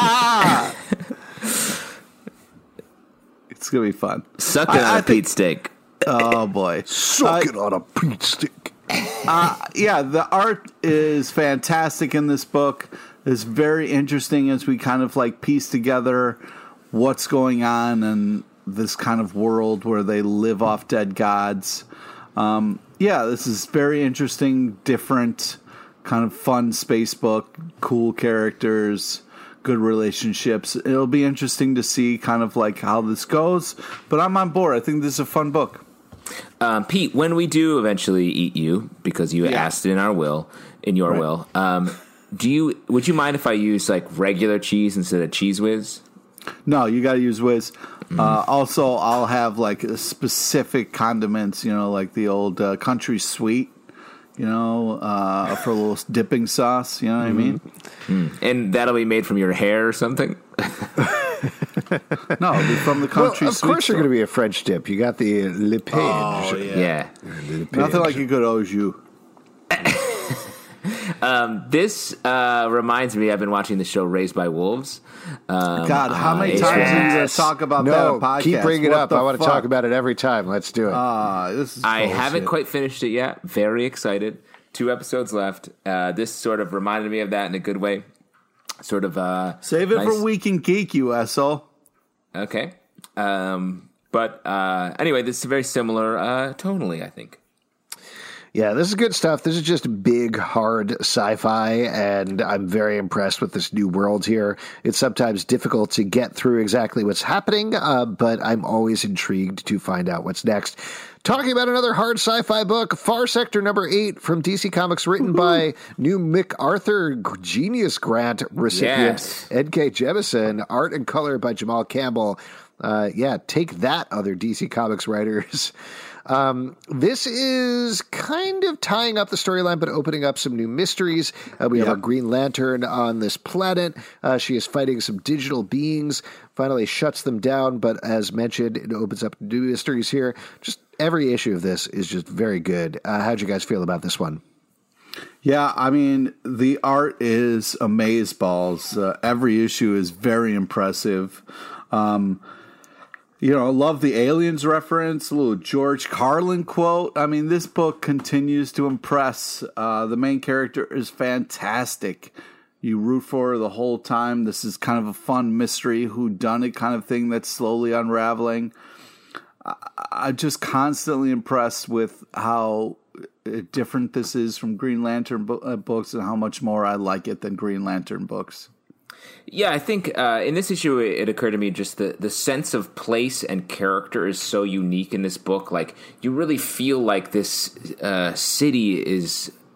going to be fun. Suck it I- on I a think- Pete steak. Oh boy. Suck it on a Pete stick. Yeah, the art is fantastic in this book. It's very interesting as we kind of like piece together what's going on in this kind of world where they live off dead gods. Um, yeah, this is very interesting, different, kind of fun space book, cool characters, good relationships. It'll be interesting to see kind of like how this goes, but I'm on board. I think this is a fun book. Um, Pete, when we do eventually eat you, because you Yeah. asked in our will, in your Right. will, um, do you? Would you mind if I use like regular cheese instead of Cheese Whiz? No, you got to use Whiz. Uh, also, I'll have like a specific condiments, you know, like the old uh, country sweet, you know, uh, for a little dipping sauce. You know what I mean? And that'll be made from your hair or something. No, it'll be from the Well, country of sweet. course you're going to be a French dip. You got the Le Page. Oh, yeah. Yeah. Le Page. Nothing like a good au jus. This uh, reminds me. I've been watching the show Raised by Wolves. Um, God, how many uh, times are you going to yes. talk about that No, on podcast? keep bringing it What up. the I want to fuck? talk about it every time. Let's do it. Ah, this is I haven't bullshit. quite finished it yet. Very excited. Two episodes left. Uh, this sort of reminded me of that in a good way. Sort of uh, Save it nice- for Week in Geek, you asshole. Okay. Um, but uh, anyway, this is very similar uh, tonally, I think. Yeah, this is good stuff. This is just big, hard sci-fi, and I'm very impressed with this new world here. It's sometimes difficult to get through exactly what's happening, uh, but I'm always intrigued to find out what's next. Talking about another hard sci-fi book, Far Sector number eight from D C Comics, written by new MacArthur Genius Grant recipient Yes. Ed K. Jemison, art and color by Jamal Campbell. Uh, yeah, take that, other D C Comics writers. Um, this is kind of tying up the storyline, but opening up some new mysteries. Uh, we have Yeah. a Green Lantern on this planet. Uh, she is fighting some digital beings, finally shuts them down. But as mentioned, it opens up new mysteries here. Just every issue of this is just very good. Uh, how'd you guys feel about this one? Yeah, I mean, the art is amazeballs. Uh, every issue is very impressive. Um, you know, I love the aliens reference, a little George Carlin quote. I mean, this book continues to impress. Uh, the main character is fantastic. You root for her the whole time. This is kind of a fun mystery, whodunit kind of thing that's slowly unraveling. I, I'm just constantly impressed with how different this is from Green Lantern bo- uh, books and how much more I like it than Green Lantern books. Yeah, I think uh, in this issue, it, it occurred to me just the, the sense of place and character is so unique in this book. Like, you really feel like this uh, city is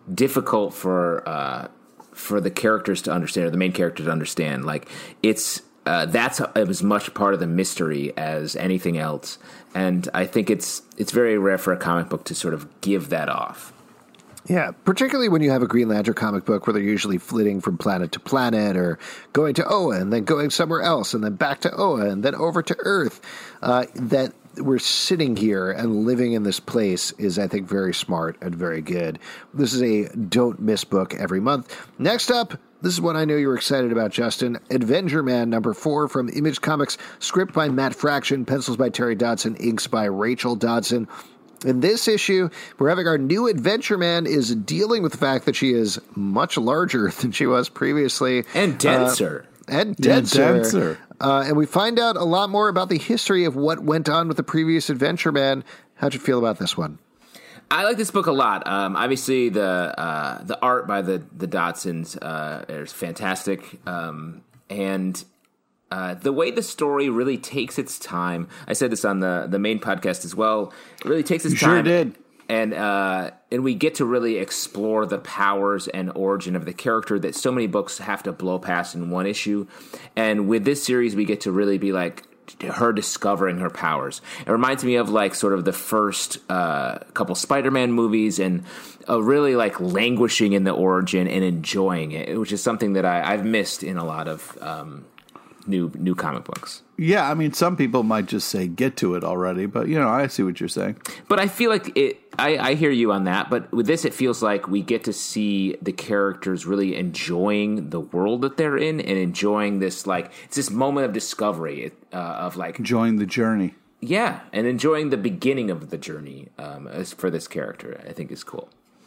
difficult for uh, for the characters to understand, or the main character to understand. Like it's uh, that's as much part of the mystery as anything else, and I think it's it's very rare for a comic book to sort of give that off. Yeah, particularly when you have a Green Lantern comic book where they're usually flitting from planet to planet or going to Oa and then going somewhere else and then back to Oa and then over to Earth. Uh, that we're sitting here and living in this place is, I think, very smart and very good. This is a don't miss book every month. Next up, this is one I know you were excited about, Justin. Avenger Man number four from Image Comics, script by Matt Fraction, pencils by Terry Dodson, inks by Rachel Dodson. In this issue, we're having our new Adventure Man is dealing with the fact that she is much larger than she was previously. And denser. Uh, and denser. Yeah, denser. Uh, and we find out a lot more about the history of what went on with the previous Adventure Man. How'd you feel about this one? I like this book a lot. Um, obviously, the uh, the art by the, the Dodsons uh, is fantastic. Um, and... Uh, the way the story really takes its time, I said this on the, the main podcast as well, it really takes its you time. Sure did. And, uh, and we get to really explore the powers and origin of the character that so many books have to blow past in one issue. And with this series, we get to really be like her discovering her powers. It reminds me of like sort of the first uh, couple Spider-Man movies and uh, really like languishing in the origin and enjoying it, which is something that I, I've missed in a lot of um new new comic books. Yeah, I mean, some people might just say get to it already, but you know, I see what you're saying. But I feel like it I, I hear you on that, but with this it feels like we get to see the characters really enjoying the world that they're in and enjoying this, like, it's this moment of discovery uh, of like enjoying the journey. Yeah, and enjoying the beginning of the journey um, as for this character, I think is cool.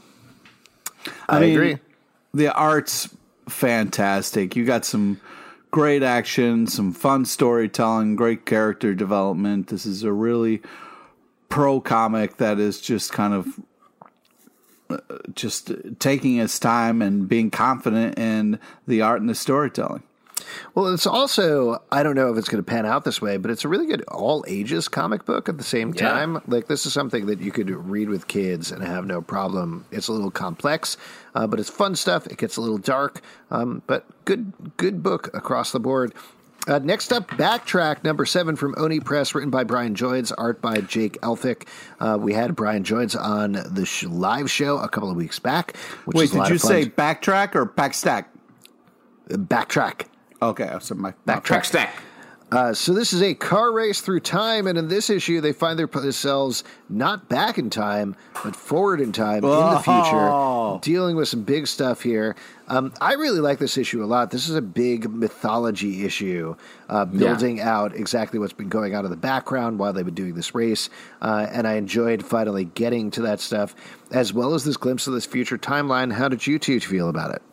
I, I mean, agree. The art's fantastic. You got some great action, some fun storytelling, great character development. This is a really pro comic that is just kind of uh, just taking its time and being confident in the art and the storytelling. Well, it's also, I don't know if it's going to pan out this way, but it's a really good all ages comic book at the same time. Yeah. Like, this is something that you could read with kids and have no problem. It's a little complex, uh, but it's fun stuff. It gets a little dark, um, but good, good book across the board. Uh, next up, Backtrack, number seven from Oni Press, written by Brian Joydes, art by Jake Elphick. Uh, we had Brian Joydes on the sh- live show a couple of weeks back. Which Wait, did you say fun. Backtrack or Backstack? Backtrack. Okay, so my Backtrack stack. Uh, so this is a car race through time, and in this issue, they find themselves not back in time, but forward in time oh. in the future, dealing with some big stuff here. Um, I really like this issue a lot. This is a big mythology issue, uh, building yeah. out exactly what's been going on in the background while they've been doing this race, uh, and I enjoyed finally getting to that stuff, as well as this glimpse of this future timeline. How did you two feel about it?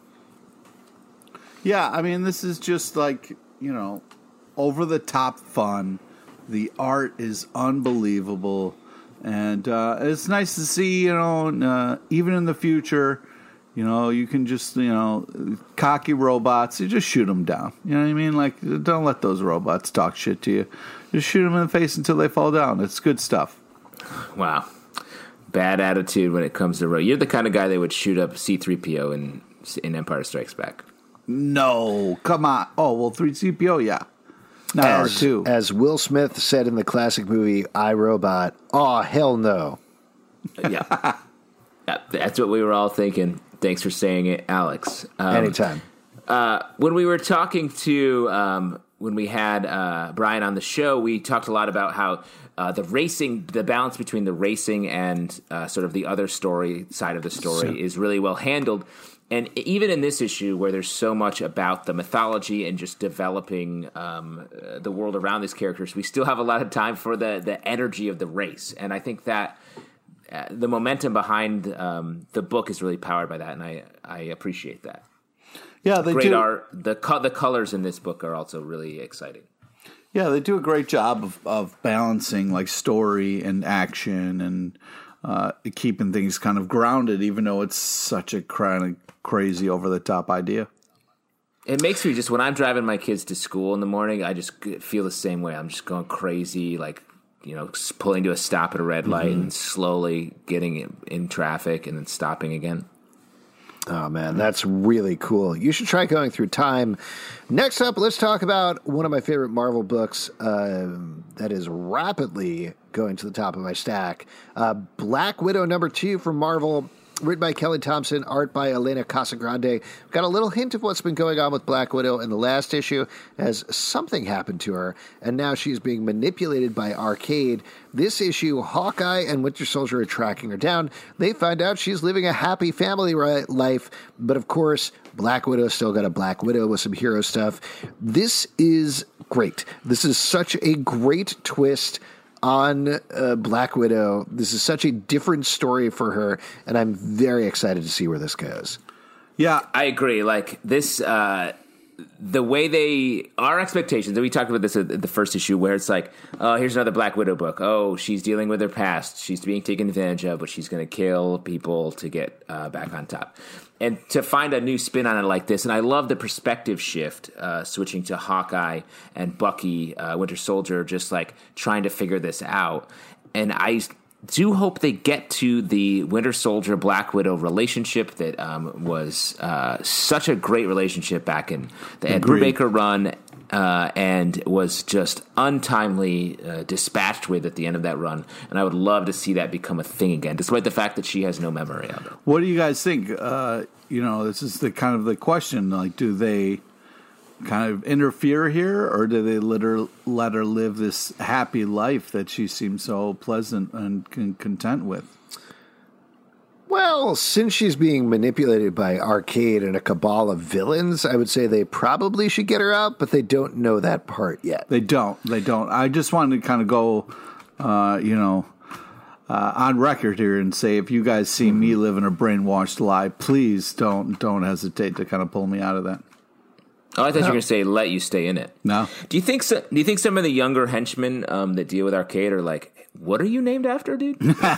Yeah, I mean, this is just like, you know, over-the-top fun. The art is unbelievable. And uh, it's nice to see, you know, uh, even in the future, you know, you can just, you know, cocky robots, you just shoot them down. You know what I mean? Like, don't let those robots talk shit to you. Just shoot them in the face until they fall down. It's good stuff. Wow. Bad attitude when it comes to... You're the kind of guy that would shoot up C three P O in, in Empire Strikes Back. No, come on. Oh, well, three C P O, yeah. Not R two. As Will Smith said in the classic movie I, Robot, oh, hell no. Yeah. Yeah, that's what we were all thinking. Thanks for saying it, Alex. Um, Anytime. Uh, when we were talking to, um, when we had uh, Brian on the show, we talked a lot about how uh, the racing, the balance between the racing and uh, sort of the other story side of the story so. is really well handled. And even in this issue, where there's so much about the mythology and just developing um, uh, the world around these characters, we still have a lot of time for the, the energy of the race. And I think that uh, the momentum behind um, the book is really powered by that, and I, I appreciate that. Yeah, they Great do. art. The, co- the colors in this book are also really exciting. Yeah, they do a great job of, of balancing like story and action and uh, keeping things kind of grounded, even though it's such a kind of crazy over the top idea. It makes me just, when I'm driving my kids to school in the morning, I just feel the same way. I'm just going crazy, like, you know, pulling to a stop at a red light mm-hmm. and slowly getting in, in traffic and then stopping again. Oh, man, that's really cool. You should try going through Time. Next up, let's talk about one of my favorite Marvel books uh, that is rapidly going to the top of my stack. Uh, Black Widow number two from Marvel, written by Kelly Thompson, art by Elena Casagrande. Got a little hint of what's been going on with Black Widow in the last issue as something happened to her, and now she's being manipulated by Arcade. This issue, Hawkeye and Winter Soldier are tracking her down. They find out she's living a happy family ri- life, but of course, Black Widow still got a Black Widow with some hero stuff. This is great. This is such a great twist on uh, Black Widow. This is such a different story for her, and I'm very excited to see where this goes. Yeah, I agree. Like this, uh, the way they, our expectations, and we talked about this at the first issue, where it's like, oh, here's another Black Widow book. Oh, she's dealing with her past. She's being taken advantage of, but she's going to kill people to get uh, back on top. And to find a new spin on it like this, and I love the perspective shift, uh, switching to Hawkeye and Bucky, uh, Winter Soldier, just like trying to figure this out. And I do hope they get to the Winter Soldier Black Widow relationship that um, was uh, such a great relationship back in the Ed Brubaker run, uh, and was just untimely uh, dispatched with at the end of that run. And I would love to see that become a thing again, despite the fact that she has no memory of it. What do you guys think? Uh, you know, this is the kind of the question. Like, do they kind of interfere here, or do they let her let her live this happy life that she seems so pleasant and con- content with? Well, since she's being manipulated by Arcade and a cabal of villains, I would say they probably should get her out, but they don't know that part yet. They don't. They don't. I just wanted to kind of go, uh, you know, uh, on record here and say, if you guys see mm-hmm. me living a brainwashed lie, please don't don't hesitate to kind of pull me out of that. Oh, I thought no. you were going to say let you stay in it. No. Do you think so, do you think some of the younger henchmen um, that deal with Arcade are like, what are you named after, dude?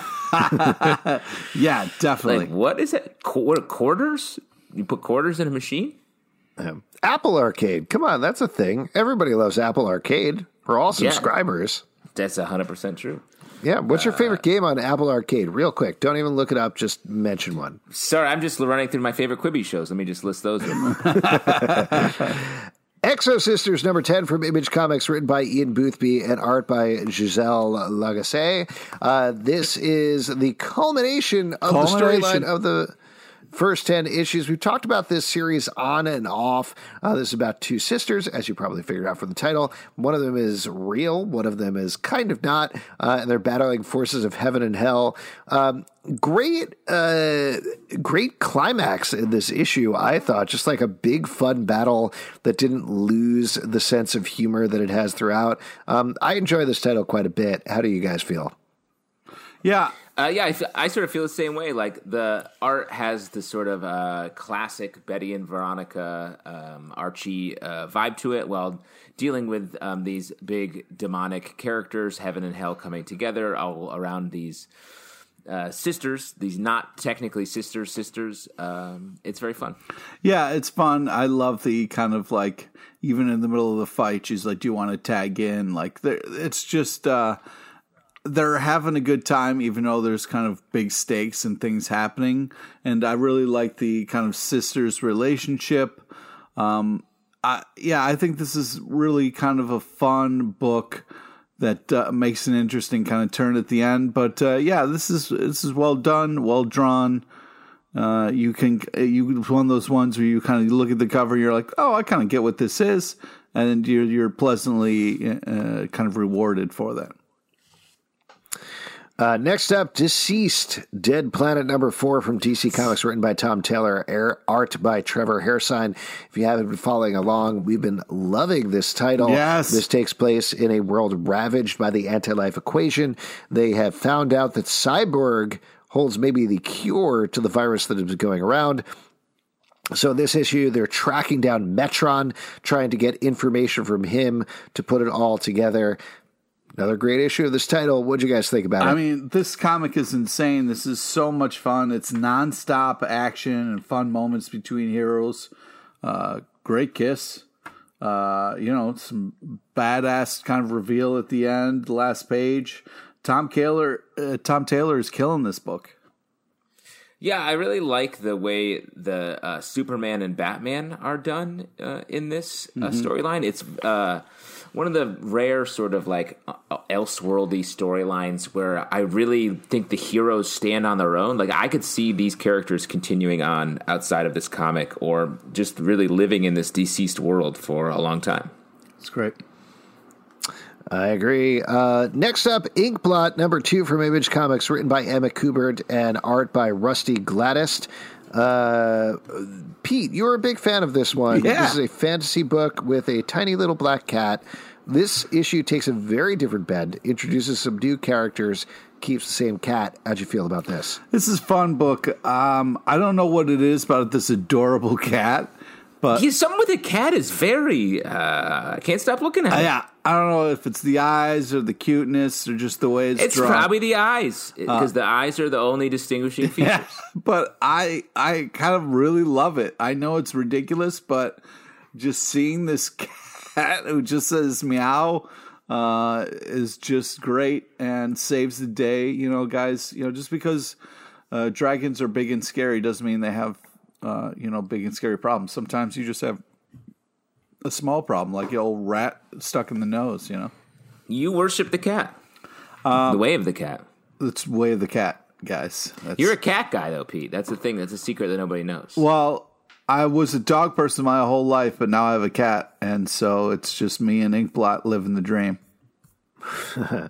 Yeah, definitely. Like, what is it? Qu- quarters? You put quarters in a machine? Um, Apple Arcade. Come on, that's a thing. Everybody loves Apple Arcade for all subscribers. Yeah, that's one hundred percent true. Yeah, what's your favorite uh, game on Apple Arcade? Real quick. Don't even look it up. Just mention one. Sorry, I'm just running through my favorite Quibi shows. Let me just list those. Exo Sisters number ten from Image Comics, written by Ian Boothby and art by Giselle Lagacé. Uh, this is the culmination of culmination. the storyline of the first ten issues. We've talked about this series on and off. Uh, this is about two sisters, as you probably figured out from the title. One of them is real. One of them is kind of not. Uh, and they're battling forces of heaven and hell. Um, great, uh, great climax in this issue, I thought. Just like a big, fun battle that didn't lose the sense of humor that it has throughout. Um, I enjoy this title quite a bit. How do you guys feel? Yeah. Uh, yeah, I, f- I sort of feel the same way. Like, the art has the sort of uh, classic Betty and Veronica, um, Archie uh, vibe to it, while dealing with um, these big demonic characters, heaven and hell coming together all around these uh, sisters, these not technically sisters, sisters. Um, it's very fun. Yeah, it's fun. I love the kind of like, even in the middle of the fight, she's like, do you want to tag in? Like, it's just... Uh, they're having a good time, even though there's kind of big stakes and things happening. And I really like the kind of sisters relationship. Um, I, yeah, I think this is really kind of a fun book that uh, makes an interesting kind of turn at the end. But uh, yeah, this is this is well done, well drawn. Uh, you can you it's one of those ones where you kind of look at the cover, and you're like, oh, I kind of get what this is, and you're you're pleasantly uh, kind of rewarded for that. Uh, next up, Deceased, Dead Planet number four from D C Comics, written by Tom Taylor, air, art by Trevor Hairsine. If you haven't been following along, we've been loving this title. Yes. This takes place in a world ravaged by the anti-life equation. They have found out that Cyborg holds maybe the cure to the virus that is going around. So this issue, they're tracking down Metron, trying to get information from him to put it all together. Another great issue of this title. What'd you guys think about it? I mean, this comic is insane. This is so much fun. It's nonstop action and fun moments between heroes. Uh, great kiss. Uh, you know, some badass kind of reveal at the end, last page. Tom Taylor, uh, Tom Taylor is killing this book. Yeah, I really like the way the uh, Superman and Batman are done uh, in this uh, mm-hmm. storyline. It's uh, one of the rare sort of like uh, elseworldy storylines where I really think the heroes stand on their own. Like I could see these characters continuing on outside of this comic or just really living in this deceased world for a long time. It's great. I agree. Uh, next up, Inkblot number two from Image Comics, written by Emma Kubert and art by Rusty Gladys. Uh, Pete, you're a big fan of this one. Yeah. This is a fantasy book with a tiny little black cat. This issue takes a very different bend, introduces some new characters, keeps the same cat. How'd you feel about this? This is a fun book. Um, I don't know what it is about this adorable cat, but yeah, something with a cat is very. Uh, I can't stop looking at uh, it. Yeah, I don't know if it's the eyes or the cuteness or just the way it's, it's drawn. probably the eyes because uh, the eyes are the only distinguishing features. Yeah, but I I kind of really love it. I know it's ridiculous, but just seeing this cat who just says meow uh, is just great and saves the day. You know, guys. You know, just because uh, dragons are big and scary doesn't mean they have uh, you know big and scary problems. Sometimes you just have a small problem, like the old rat stuck in the nose, you know? You worship the cat. Um, the way of the cat. It's way of the cat, guys. That's... You're a cat guy, though, Pete. That's the thing. That's a secret that nobody knows. Well, I was a dog person my whole life, but now I have a cat, and so it's just me and Inkblot living the dream. uh,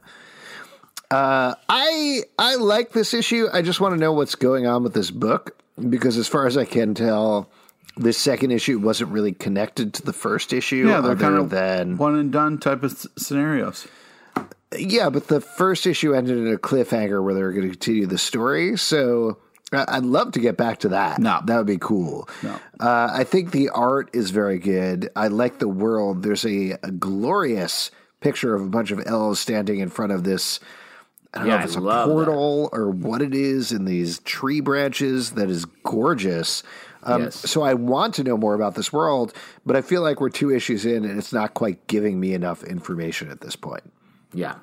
I I like this issue. I just want to know what's going on with this book, because as far as I can tell, this second issue wasn't really connected to the first issue. Yeah, they're kind of than, one and done type of s- scenarios. Yeah, but the first issue ended in a cliffhanger where they were going to continue the story. So I'd love to get back to that. No. That would be cool. No. Uh, I think the art is very good. I like the world. There's a, a glorious picture of a bunch of elves standing in front of this. I don't yeah, know if it's I a portal that. or what it is in these tree branches that is gorgeous. Um, yes. So I want to know more about this world, but I feel like we're two issues in and it's not quite giving me enough information at this point. Yeah.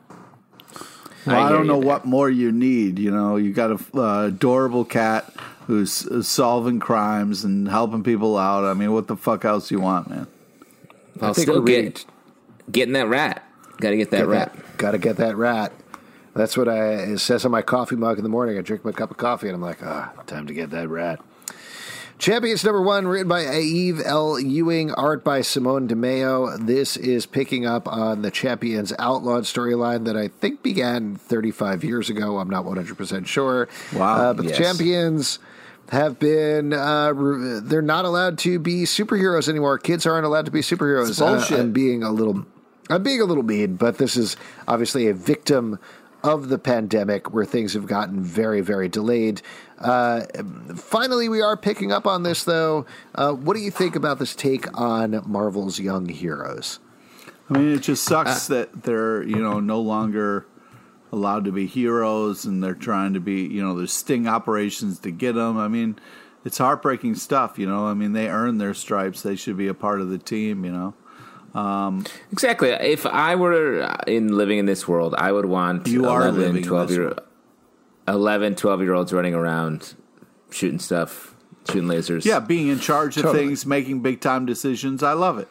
Well, I, I don't know there. what more you need. You know, you got a uh, adorable cat who's uh, solving crimes and helping people out. I mean, what the fuck else you want, man? I'll I think still we're get getting that rat. Got to get that get rat. That, Got to get that rat. That's what I, it says on my coffee mug in the morning. I drink my cup of coffee and I'm like, ah, time to get that rat. Champions number one, written by Eve L. Ewing, art by Simone DeMeo. This is picking up on the Champions Outlawed storyline that I think began thirty-five years ago. I'm not one hundred percent sure. Wow. Uh, but yes. the Champions have been, uh, re- they're not allowed to be superheroes anymore. Kids aren't allowed to be superheroes. It's bullshit. Uh, I'm being a little, I'm being a little mean, but this is obviously a victim of the pandemic where things have gotten very, very delayed. Uh, finally, we are picking up on this, though. Uh, what do you think about this take on Marvel's young heroes? I mean, it just sucks uh, that they're, you know, no longer allowed to be heroes and they're trying to be, you know, there's sting operations to get them. I mean, it's heartbreaking stuff, you know. I mean, they earned their stripes. They should be a part of the team, you know. Um, exactly. If I were in living in this world, I would want you are eleven, living twelve in this year, world. eleven, twelve year olds running around, shooting stuff, shooting lasers. Yeah, being in charge of Totally. things, making big time decisions. I love it.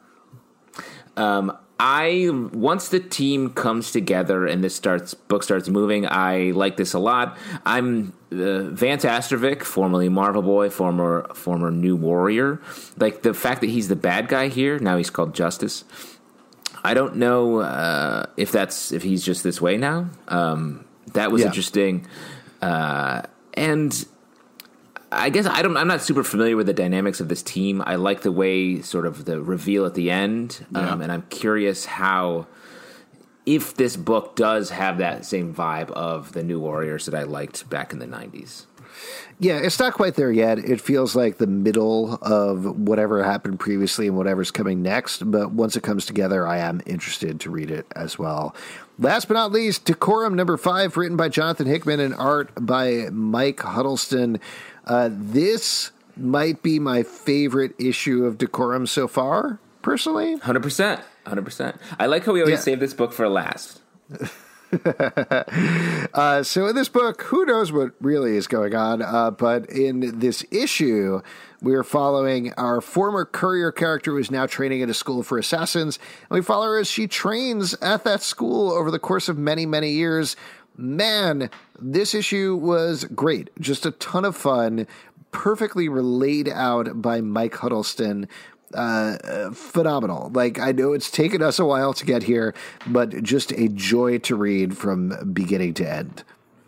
Um, I once the team comes together and this starts book starts moving, I like this a lot. I'm uh, Vance Astrovic, formerly Marvel Boy, former former New Warrior. Like the fact that he's the bad guy here now, he's called Justice. I don't know uh, if that's if he's just this way now. Um, that was Yeah. interesting, uh, and. I guess I don't. I'm not super familiar with the dynamics of this team. I like the way sort of the reveal at the end, um, Yeah. and I'm curious how if this book does have that same vibe of the New Warriors that I liked back in the nineties. Yeah, it's not quite there yet. It feels like the middle of whatever happened previously and whatever's coming next. But once it comes together, I am interested to read it as well. Last but not least, Decorum number five, written by Jonathan Hickman and art by Mike Huddleston. Uh, this might be my favorite issue of Decorum so far, personally. one hundred percent. one hundred percent. I like how we always Yeah. save this book for last. uh, so in this book, who knows what really is going on? Uh, but in this issue, we're following our former courier character who is now training at a school for assassins. And we follow her as she trains at that school over the course of many, many years. Man, this issue was great. Just a ton of fun. Perfectly relayed out by Mike Huddleston. Uh, phenomenal. Like, I know it's taken us a while to get here, but just a joy to read from beginning to end.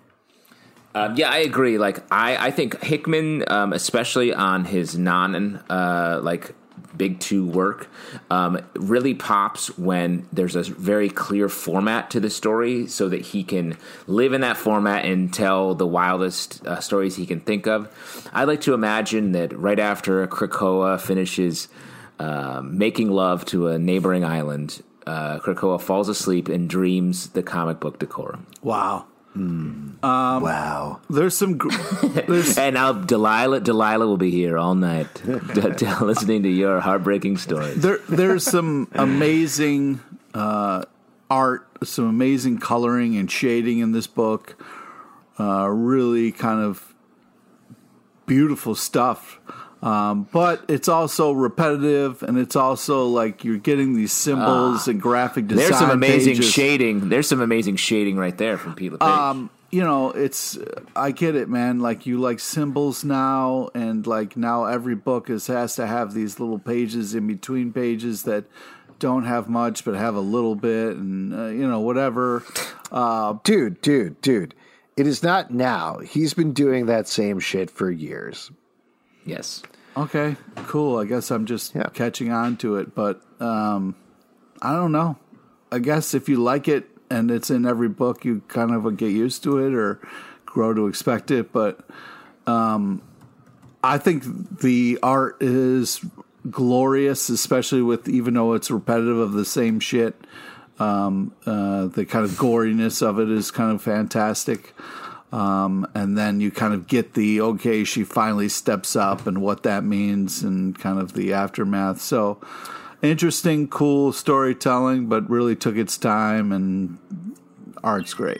Uh, yeah, I agree. Like, I, I think Hickman, um, especially on his non, uh, like, big two work, um, really pops when there's a very clear format to the story so that he can live in that format and tell the wildest uh, stories he can think of. I like to imagine that right after Krakoa finishes uh, making love to a neighboring island, uh, Krakoa falls asleep and dreams the comic book Decorum. Wow. Mm. Um, wow. There's some. Gr- there's and now Delilah, Delilah will be here all night, listening to your heartbreaking stories. There, there's some amazing uh, art, some amazing coloring and shading in this book. Uh, really, kind of beautiful stuff. Um, but it's also repetitive, and it's also like you're getting these symbols uh, and graphic design. There's some amazing pages. shading. There's some amazing shading right there from Pete LePage. Um, you know, it's I get it, man. Like you like symbols now, and like now every book is has to have these little pages in between pages that don't have much but have a little bit, and uh, you know whatever. Uh, dude, dude, dude. It is not now. He's been doing that same shit for years. Yes. Okay, cool. I guess I'm just yeah. catching on to it, but um, I don't know. I guess if you like it and it's in every book, you kind of get used to it or grow to expect it. But um, I think the art is glorious, especially with even though it's repetitive of the same shit. Um, uh, the kind of goriness of it is kind of fantastic. Um, and then you kind of get the, okay, she finally steps up and what that means and kind of the aftermath. So interesting, cool storytelling, but really took its time and art's great.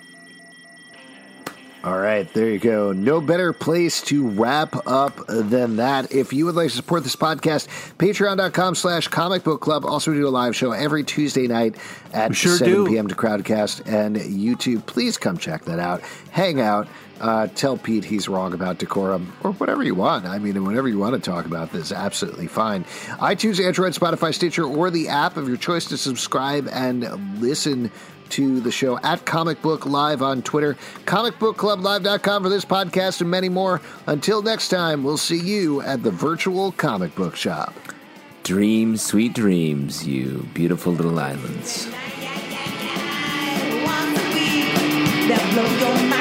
All right, there you go. No better place to wrap up than that. If you would like to support this podcast, patreon.com slash comic book club. Also, we do a live show every Tuesday night at sure seven p.m. to Crowdcast and YouTube. Please come check that out. Hang out. Uh, tell Pete he's wrong about Decorum or whatever you want. I mean, whatever you want to talk about this, absolutely fine. iTunes, Android, Spotify, Stitcher, or the app of your choice to subscribe and listen to the show at Comic Book Live on Twitter, comic book club live dot com for this podcast and many more. Until next time, we'll see you at the virtual comic book shop. Dreams, sweet dreams, you beautiful little islands. That blow your mind.